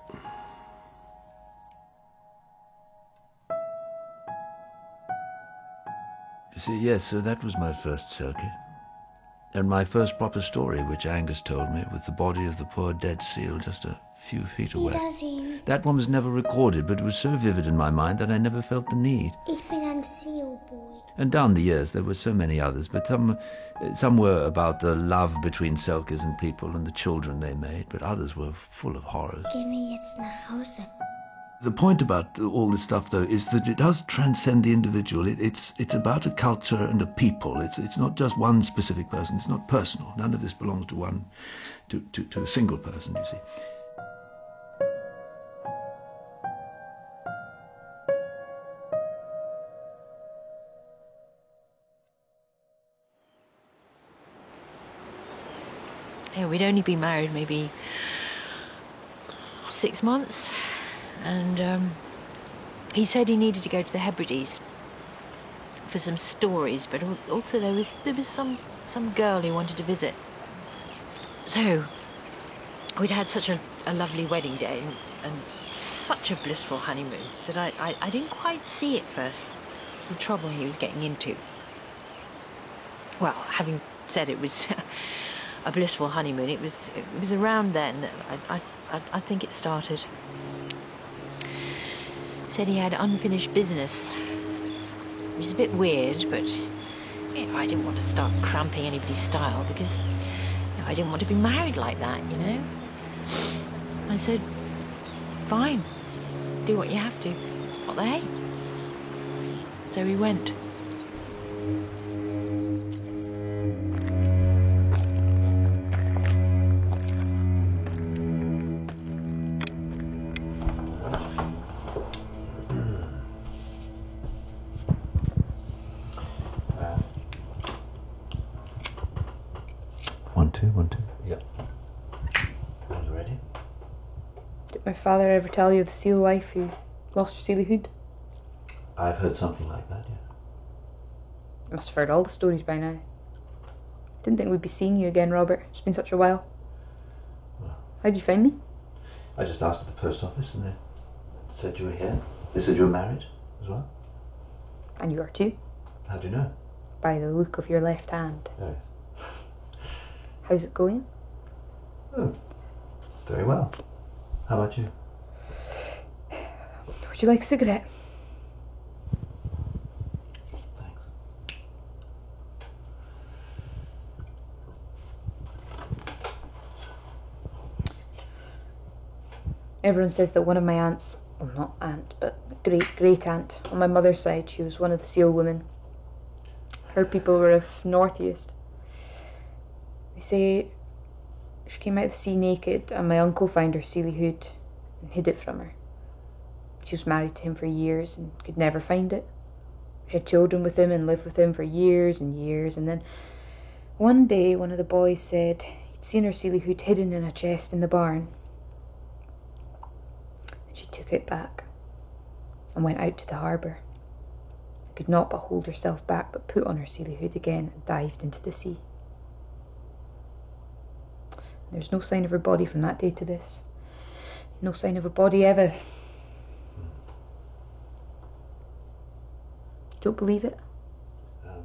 You see, yes, so that was my first Selkie. And my first proper story, which Angus told me, with the body of the poor dead seal just a few feet away. Wiedersehen. That one was never recorded, but it was so vivid in my mind that I never felt the need. Ich bin ein Seelboy. And down the years there were so many others, but some some were about the love between Selkies and people and the children they made, but others were full of horrors. Geh mir jetzt nach Hause. The point about all this stuff, though, is that it does transcend the individual. It, it's it's about a culture and a people. It's it's not just one specific person. It's not personal. None of this belongs to one, to, to, to a single person, you see. Yeah, we'd only been married maybe six months. And um, he said he needed to go to the Hebrides for some stories, but also there was there was some some girl he wanted to visit. So we'd had such a, a lovely wedding day and, and such a blissful honeymoon that I, I, I didn't quite see at first the trouble he was getting into. Well, having said it was a blissful honeymoon. It was it was around then that I, I, I, I think it started. Said he had unfinished business. It was a bit weird, but you know, I didn't want to start cramping anybody's style because you know, I didn't want to be married like that, you know. I said, fine, do what you have to. What the hey? So we went. One, two, one, two. Yep. Are you ready? Did my father ever tell you of the seal wife who lost her sealyhood? I've heard something like that, yes. I must have heard all the stories by now. Didn't think we'd be seeing you again, Robert. It's been such a while. Well, how'd you find me? I just asked at the post office and they said you were here. They said you were married as well. And you are too. How do you know? By the look of your left hand. Oh. How's it going? Oh, very well. How about you? Would you like a cigarette? Thanks. Everyone says that one of my aunts, well, not aunt, but great great aunt on my mother's side, she was one of the seal women. Her people were of Northeast. They say she came out of the sea naked and my uncle found her sealyhood and hid it from her. She was married to him for years and could never find it. She had children with him and lived with him for years and years, and then one day one of the boys said he'd seen her sealyhood hidden in a chest in the barn. And she took it back and went out to the harbour. Could not but hold herself back, but put on her sealyhood again and dived into the sea. There's no sign of her body from that day to this. No sign of a body ever. You don't believe it? Um,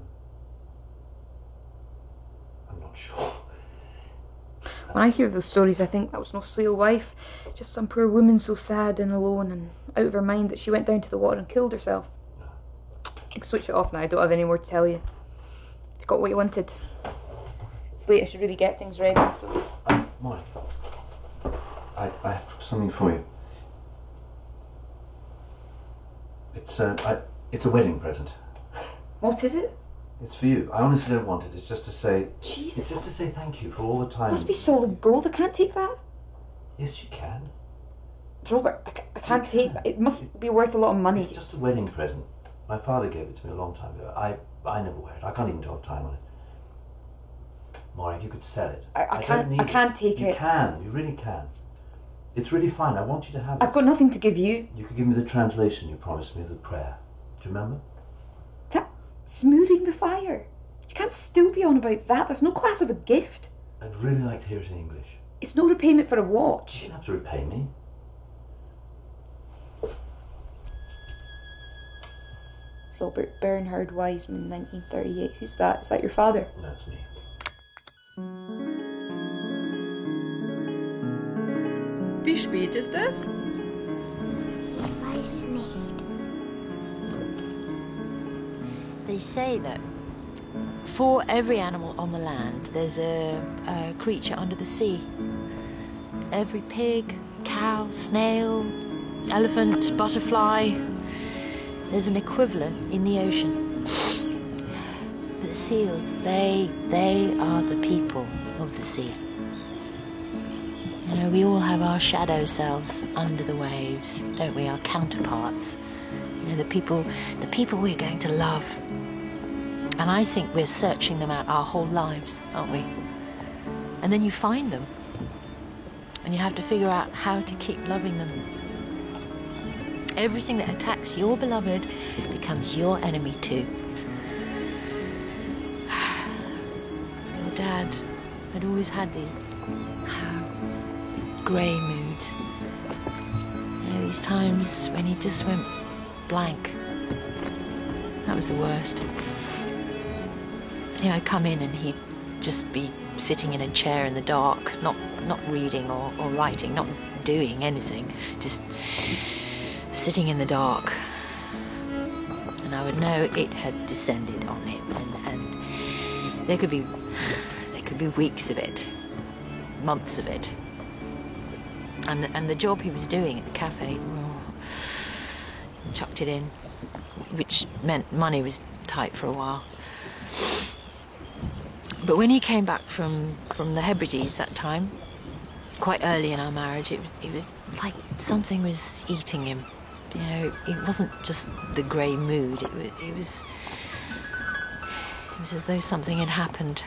I'm not sure. When I hear those stories, I think that was no seal wife, just some poor woman so sad and alone and out of her mind that she went down to the water and killed herself. You can switch it off now, I don't have any more to tell you. You've got what you wanted. It's late, I should really get things ready. So. Um, Molly, I, I have something for you. It's, uh, I, it's a wedding present. What is it? It's for you. I honestly don't want it. It's just to say... Jesus. It's just to say thank you for all the time... It must be solid gold, I can't take that. Yes, you can. Robert, I, I can't take that. It must be worth a lot of money. It's just a wedding present. My father gave it to me a long time ago. I, I never wear it. I can't even tell the time on it. Maureen, you could sell it. I, I, I can't. don't need I can't it. take you it. You can. You really can. It's really fine. I want you to have it. I've got nothing to give you. You could give me the translation you promised me of the prayer. Do you remember? That smoothing the fire. You can't still be on about that. There's no class of a gift. I'd really like to hear it in English. It's no repayment for a watch. You don't have to repay me. Robert Bernhard Wiseman, nineteen thirty-eight. Who's that? Is that your father? That's me. Wie spät ist es? Ich weiß nicht. They say that for every animal on the land, there's a, a creature under the sea. Every pig, cow, snail, elephant, butterfly, there's an equivalent in the ocean. But the seals, they, they are the people of the sea. You know, we all have our shadow selves under the waves, don't we? Our counterparts. You know, the people, the people we're going to love. And I think we're searching them out our whole lives, aren't we? And then you find them. And you have to figure out how to keep loving them. Everything that attacks your beloved becomes your enemy too. Your dad had always had these grey moods. You know, these times when he just went blank. That was the worst. You know, I'd come in and he'd just be sitting in a chair in the dark, not not reading or, or writing, not doing anything, just sitting in the dark. And I would know it had descended on him, and, and there could be there could be weeks of it, months of it. And and the job he was doing at the cafe, oh, chucked it in, which meant money was tight for a while. But when he came back from, from the Hebrides that time, quite early in our marriage, it, it was like something was eating him. You know, it wasn't just the grey mood, it was, it was, it was as though something had happened.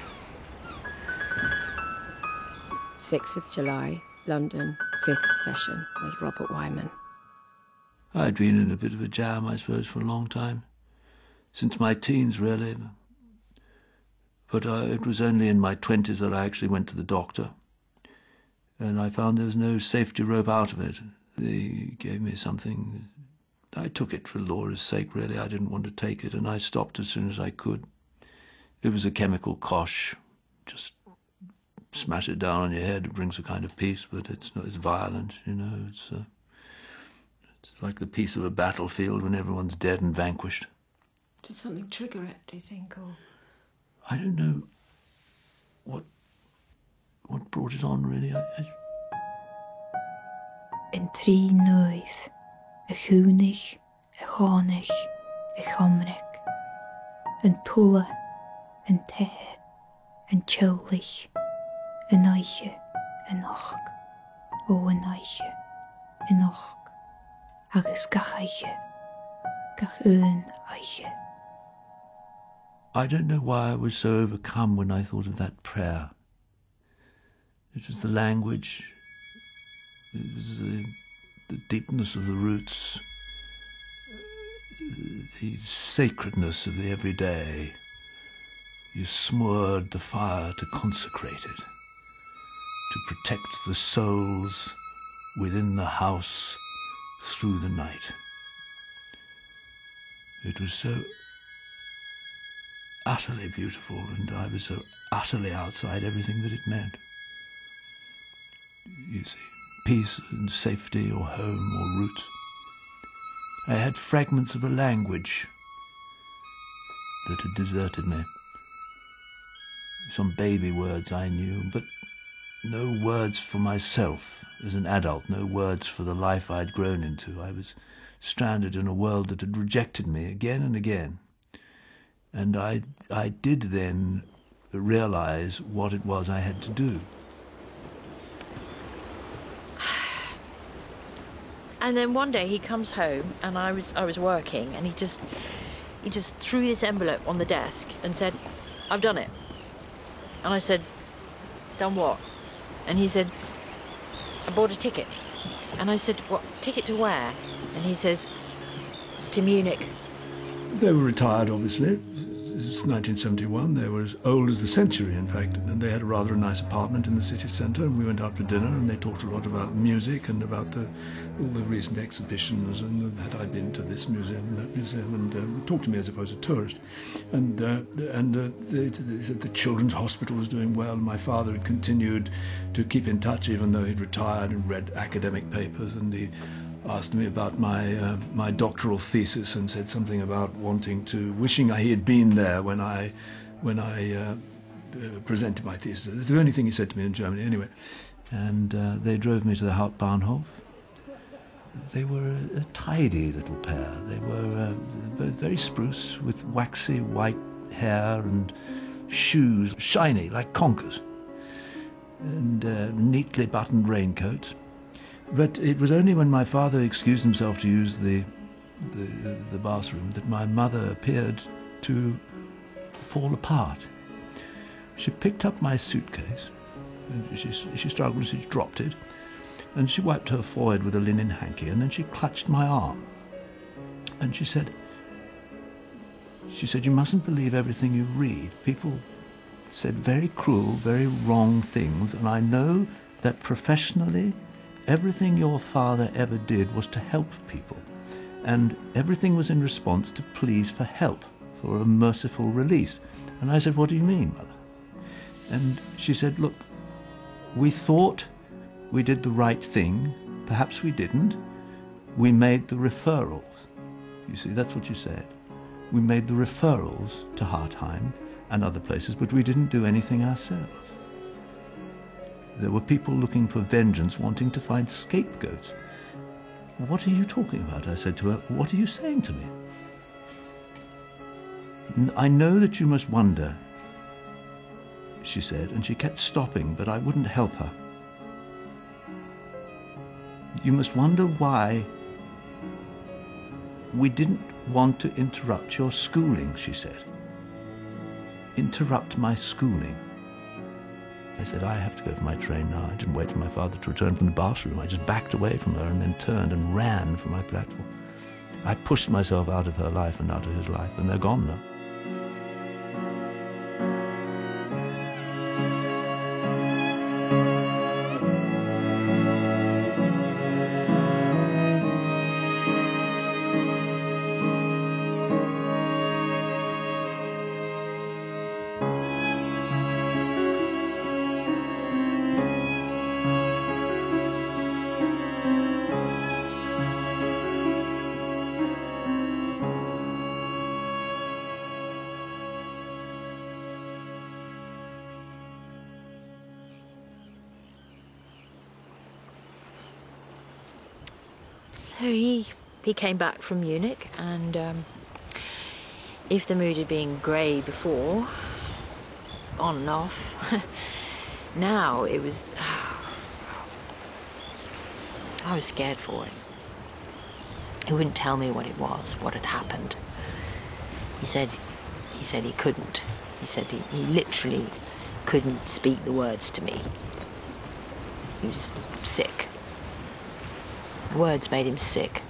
sixth of July, London, fifth session with Robert Wyman. I'd been in a bit of a jam, I suppose, for a long time. Since my teens, really. But uh, it was only in my twenties that I actually went to the doctor. And I found there was no safety rope out of it. They gave me something. I took it for Laura's sake, really. I didn't want to take it, and I stopped as soon as I could. It was a chemical kosh. Just smash it down on your head. It brings a kind of peace, but it's not, it's violent, you know. It's, uh, it's like the peace of a battlefield when everyone's dead and vanquished. Did something trigger it, do you think, or...? I don't know what what brought it on, really. I, I... In trí nuaimh, a chúnich, a chánich, a chomric, an tula, an tehe, an tjolich, an aiche, an och, ó an aiche, an och, agus gach aiche, gach ún aiche. I don't know why I was so overcome when I thought of that prayer. It was the language, it was the, the deepness of the roots, the sacredness of the everyday. You smeared the fire to consecrate it, to protect the souls within the house through the night. It was so utterly beautiful, and I was so utterly outside everything that it meant. You see, peace and safety or home or roots. I had fragments of a language that had deserted me. Some baby words I knew, but no words for myself as an adult, no words for the life I'd grown into. I was stranded in a world that had rejected me again and again. And I, I did then realize what it was I had to do. And then one day he comes home, and I was I was working, and he just he just threw this envelope on the desk and said, "I've done it." And I said, "Done what?" And he said, "I bought a ticket." And I said, "What ticket to where?" And he says, "To Munich." They were retired, obviously. It's nineteen seventy-one. They were as old as the century, in fact. And they had a rather a nice apartment in the city centre. And we went out for dinner, and they talked a lot about music and about the, all the recent exhibitions, and had I been to this museum and that museum, and uh, they talked to me as if I was a tourist. And uh, and uh, they, they said the children's hospital was doing well. And my father had continued to keep in touch, even though he'd retired, and read academic papers, and he asked me about my uh, my doctoral thesis and said something about wanting to, wishing he had been there when I when I uh, uh, presented my thesis. It's the only thing he said to me in Germany, anyway. And uh, they drove me to the Hauptbahnhof. They were a, a tidy little pair. They were uh, both very spruce, with waxy white hair and shoes shiny like conkers, and uh, neatly buttoned raincoat. But it was only when my father excused himself to use the, the the bathroom that my mother appeared to fall apart. She picked up my suitcase, and she, she struggled, she dropped it, and she wiped her forehead with a linen hanky, and then she clutched my arm. And she said, she said, "You mustn't believe everything you read. People said very cruel, very wrong things, and I know that professionally, everything your father ever did was to help people, and everything was in response to pleas for help, for a merciful release." And I said, "What do you mean, Mother?" And she said, look, we thought we did the right thing. Perhaps we didn't. We made the referrals. You see, that's what you said. We made the referrals to Hartheim and other places, but we didn't do anything ourselves. There were people looking for vengeance, wanting to find scapegoats. What are you talking about? I said to her. What are you saying to me? I know that you must wonder, she said, and she kept stopping, but I wouldn't help her. You must wonder why we didn't want to interrupt your schooling, she said. Interrupt my schooling. I said, I have to go for my train now. I didn't wait for my father to return from the bathroom. I just backed away from her and then turned and ran for my platform. I pushed myself out of her life and out of his life, and they're gone now. So he, he came back from Munich, and um, if the mood had been grey before, on and off, now it was... I was scared for him. He wouldn't tell me what it was, what had happened. He said he said he couldn't. He said he, he literally couldn't speak the words to me. He was sick. Words made him sick.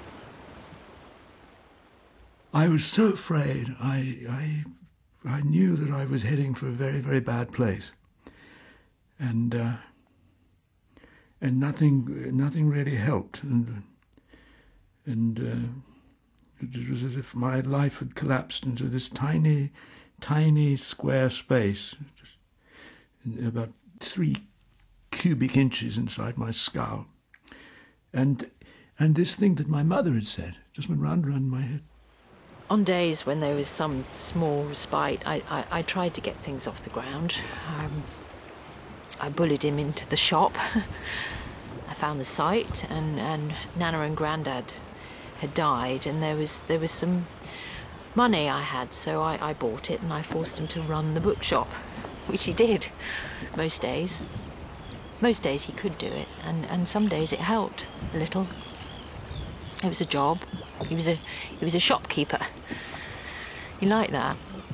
I was so afraid. I, I, I knew that I was heading for a very, very bad place, and uh, and nothing, nothing really helped. And and uh, it was as if my life had collapsed into this tiny, tiny square space, just about three cubic inches inside my skull. And and this thing that my mother had said just went round and round in my head. On days when there was some small respite, I, I, I tried to get things off the ground. Um, I bullied him into the shop. I found the site, and, and Nana and Grandad had died, and there was there was some money I had, so I, I bought it and I forced him to run the bookshop, which he did most days. Most days he could do it, and, and some days it helped a little. It was a job. He was a he was a shopkeeper. He liked that.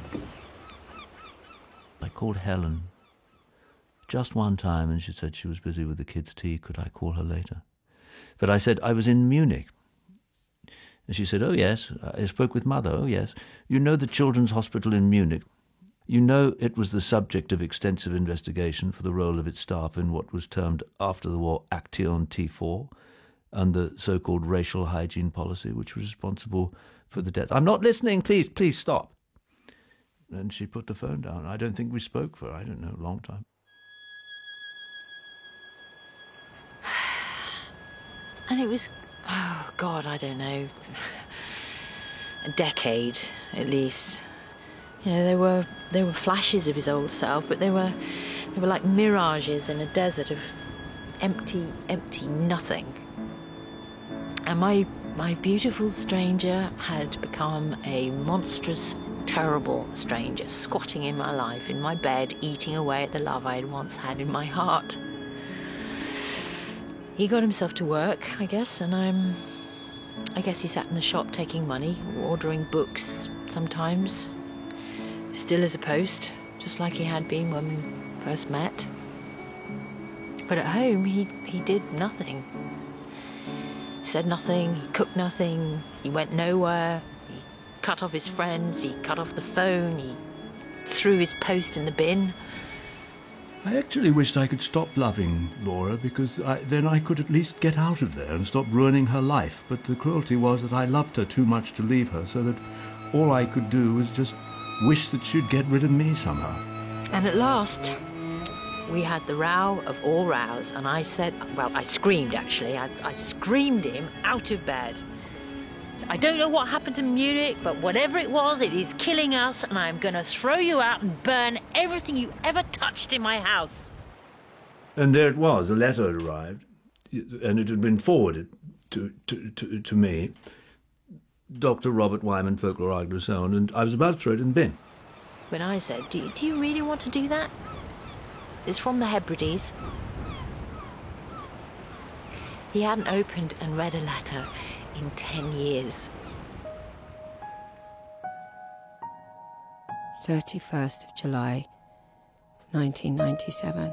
I called Helen just one time, and she said she was busy with the kids' tea. Could I call her later? But I said I was in Munich. And she said, oh yes, I spoke with Mother. Oh yes. You know the Children's Hospital in Munich? You know it was the subject of extensive investigation for the role of its staff in what was termed after the war Aktion T four and the so-called racial hygiene policy, which was responsible for the death. I'm not listening, please, please stop. And she put the phone down. I don't think we spoke for, I don't know, a long time. And it was, oh God, I don't know, a decade at least. You know, there were there were flashes of his old self, but they were they were like mirages in a desert of empty, empty nothing. And my my beautiful stranger had become a monstrous, terrible stranger, squatting in my life, in my bed, eating away at the love I had once had in my heart. He got himself to work, I guess, and I'm. I guess he sat in the shop taking money, ordering books sometimes. Still as a post, just like he had been when we first met. But at home, he, he did nothing. He said nothing, he cooked nothing, he went nowhere, he cut off his friends, he cut off the phone, he threw his post in the bin. I actually wished I could stop loving Laura, because I, then I could at least get out of there and stop ruining her life. But the cruelty was that I loved her too much to leave her, so that all I could do was just wish that she'd get rid of me somehow. And at last, we had the row of all rows, and I said, well, I screamed, actually. I, I screamed him out of bed. I don't know what happened to Munich, but whatever it was, it is killing us, and I'm going to throw you out and burn everything you ever touched in my house. And there it was, a letter had arrived, and it had been forwarded to, to, to, to me, Doctor Robert Wyman, folklore artist, so on, and I was about to throw it in the bin. When I said, do you, do you really want to do that? It's from the Hebrides. He hadn't opened and read a letter in ten years. thirty-first of July, nineteen ninety-seven.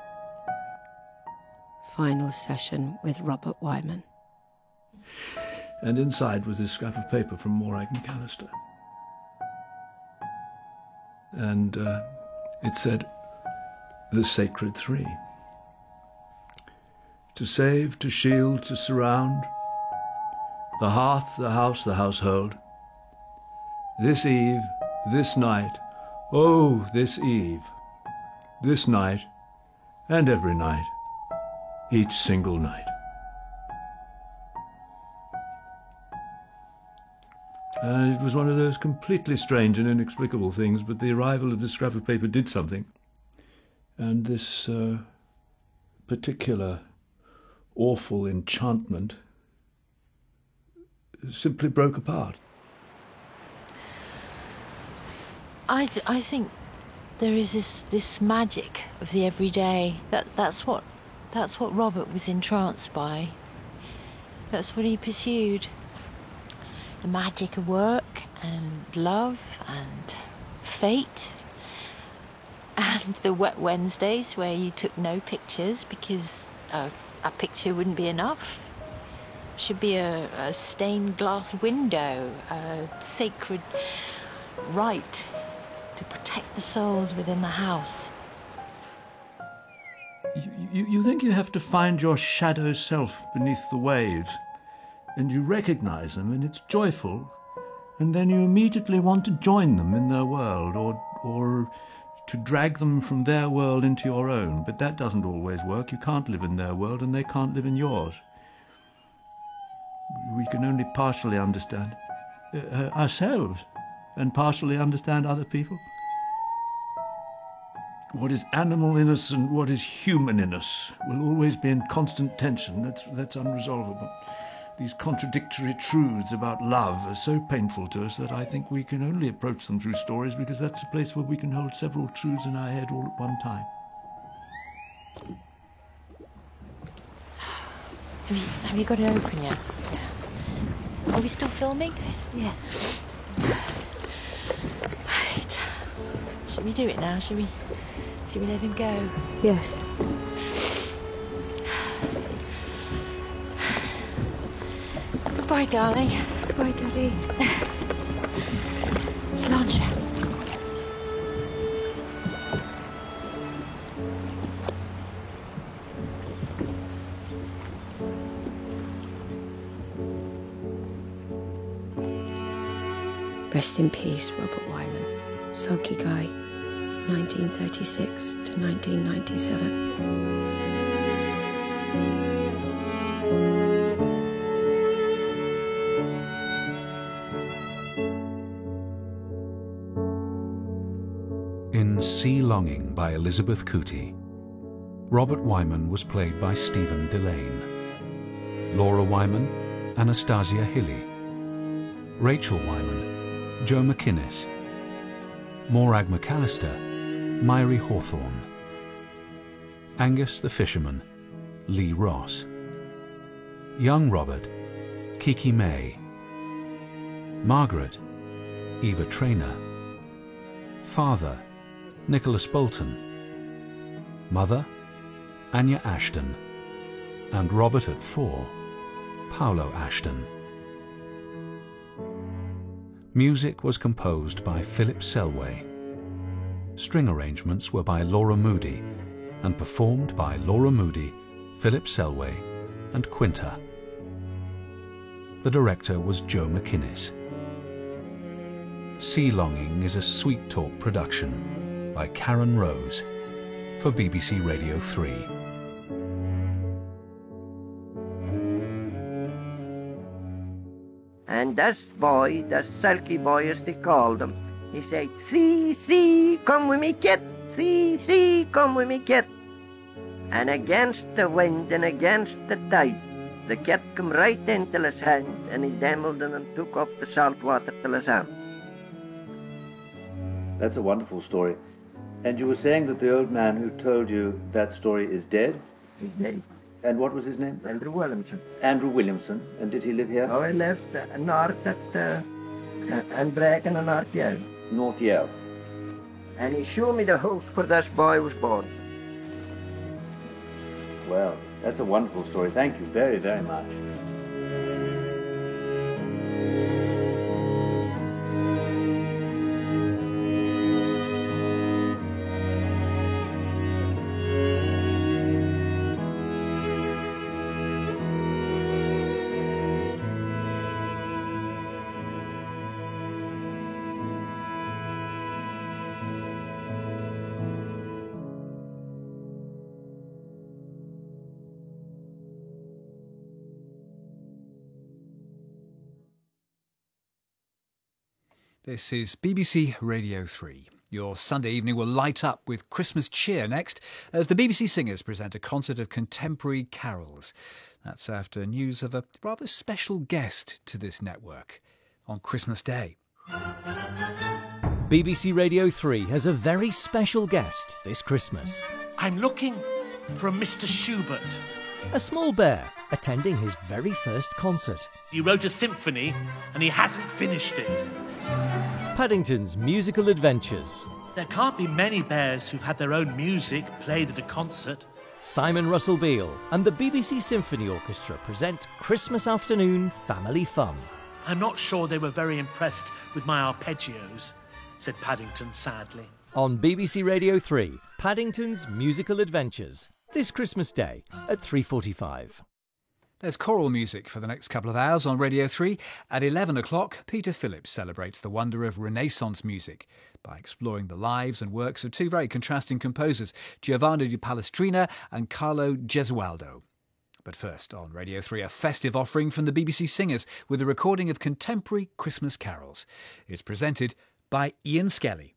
Final session with Robert Wyman. And inside was this scrap of paper from Morag McAllister. And uh, it said, "The Sacred Three. To save, to shield, to surround. The hearth, the house, the household. This eve, this night, oh, this eve, this night, and every night, each single night." Uh, it was one of those completely strange and inexplicable things, but the arrival of this scrap of paper did something. And this uh, particular awful enchantment simply broke apart. I, th I think there is this, this magic of the everyday. That, that's, what, that's what Robert was entranced by. That's what he pursued. The magic of work and love and fate. And the wet Wednesdays where you took no pictures because uh, a picture wouldn't be enough. Should be a, a stained glass window, a sacred right to protect the souls within the house. You, you, you think you have to find your shadow self beneath the waves, and you recognise them, and it's joyful, and then you immediately want to join them in their world, or, or to drag them from their world into your own. But that doesn't always work. You can't live in their world, and they can't live in yours. We can only partially understand uh, ourselves, and partially understand other people. What is animal in us and what is human in us will always be in constant tension. That's, that's unresolvable. These contradictory truths about love are so painful to us that I think we can only approach them through stories, because that's a place where we can hold several truths in our head all at one time. Have you, have you got it open yet? Yeah. Are we still filming this? Yeah. Right. Should we do it now? Should we, should we let him go? Yes. Goodbye, darling. Goodbye, Daddy. Sláinte. Rest in peace, Robert Wyman. Sulky Guy, nineteen thirty-six to nineteen ninety-seven. In Sea Longing by Elizabeth Cootie, Robert Wyman was played by Stephen Delane. Laura Wyman, Anastasia Hilly. Rachel Wyman, Joe McInnes. Morag McAllister, Myrie Hawthorne. Angus the Fisherman, Lee Ross. Young Robert, Kiki May. Margaret, Eva Traynor. Father, Nicholas Bolton. Mother, Anya Ashton. And Robert at four, Paolo Ashton. Music was composed by Philip Selway. String arrangements were by Laura Moody and performed by Laura Moody, Philip Selway and Quinta. The director was Joe McInnes. Sea Longing is a Sweet Talk production. by Karen Rose for B B C Radio three. And this boy, this sulky boy as they called him, he said, "See, see, come with me, kit. See, see, come with me, kit." And against the wind and against the tide, the kit come right into his hand, and he dammeled in and took up the salt water till his hand. That's a wonderful story. And you were saying that the old man who told you that story is dead? He's dead. And what was his name? Andrew Williamson. Andrew Williamson. And did he live here? Oh, he lived uh, north at uh, and Bracken and North Yale. North Yale. And he showed me the house where this boy was born. Well, that's a wonderful story. Thank you very, very much. This is B B C Radio three. Your Sunday evening will light up with Christmas cheer next as the B B C Singers present a concert of contemporary carols. That's after news of a rather special guest to this network on Christmas Day. B B C Radio three has a very special guest this Christmas. I'm looking for a Mister Schubert. A small bear attending his very first concert. He wrote a symphony and he hasn't finished it. Paddington's Musical Adventures. There can't be many bears who've had their own music played at a concert. Simon Russell Beale and the B B C Symphony Orchestra present Christmas Afternoon Family Fun. I'm not sure they were very impressed with my arpeggios, said Paddington sadly. On B B C Radio three, Paddington's Musical Adventures. This Christmas Day at three forty-five. There's choral music for the next couple of hours on Radio three. At eleven o'clock, Peter Phillips celebrates the wonder of Renaissance music by exploring the lives and works of two very contrasting composers, Giovanni di Palestrina and Carlo Gesualdo. But first, on Radio three, a festive offering from the B B C Singers with a recording of contemporary Christmas carols. It's presented by Ian Skelly.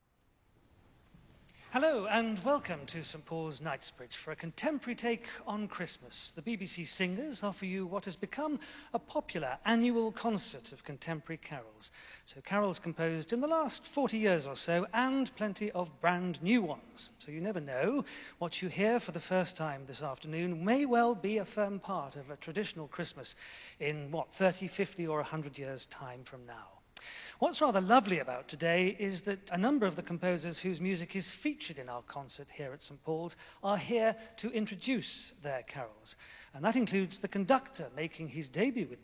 Hello and welcome to St Paul's Knightsbridge for a contemporary take on Christmas. The B B C Singers offer you what has become a popular annual concert of contemporary carols. So carols composed in the last forty years or so, and plenty of brand new ones. So you never know, what you hear for the first time this afternoon may well be a firm part of a traditional Christmas in, what, thirty, fifty or one hundred years' time from now. What's rather lovely about today is that a number of the composers whose music is featured in our concert here at St Paul's are here to introduce their carols. And that includes the conductor making his debut with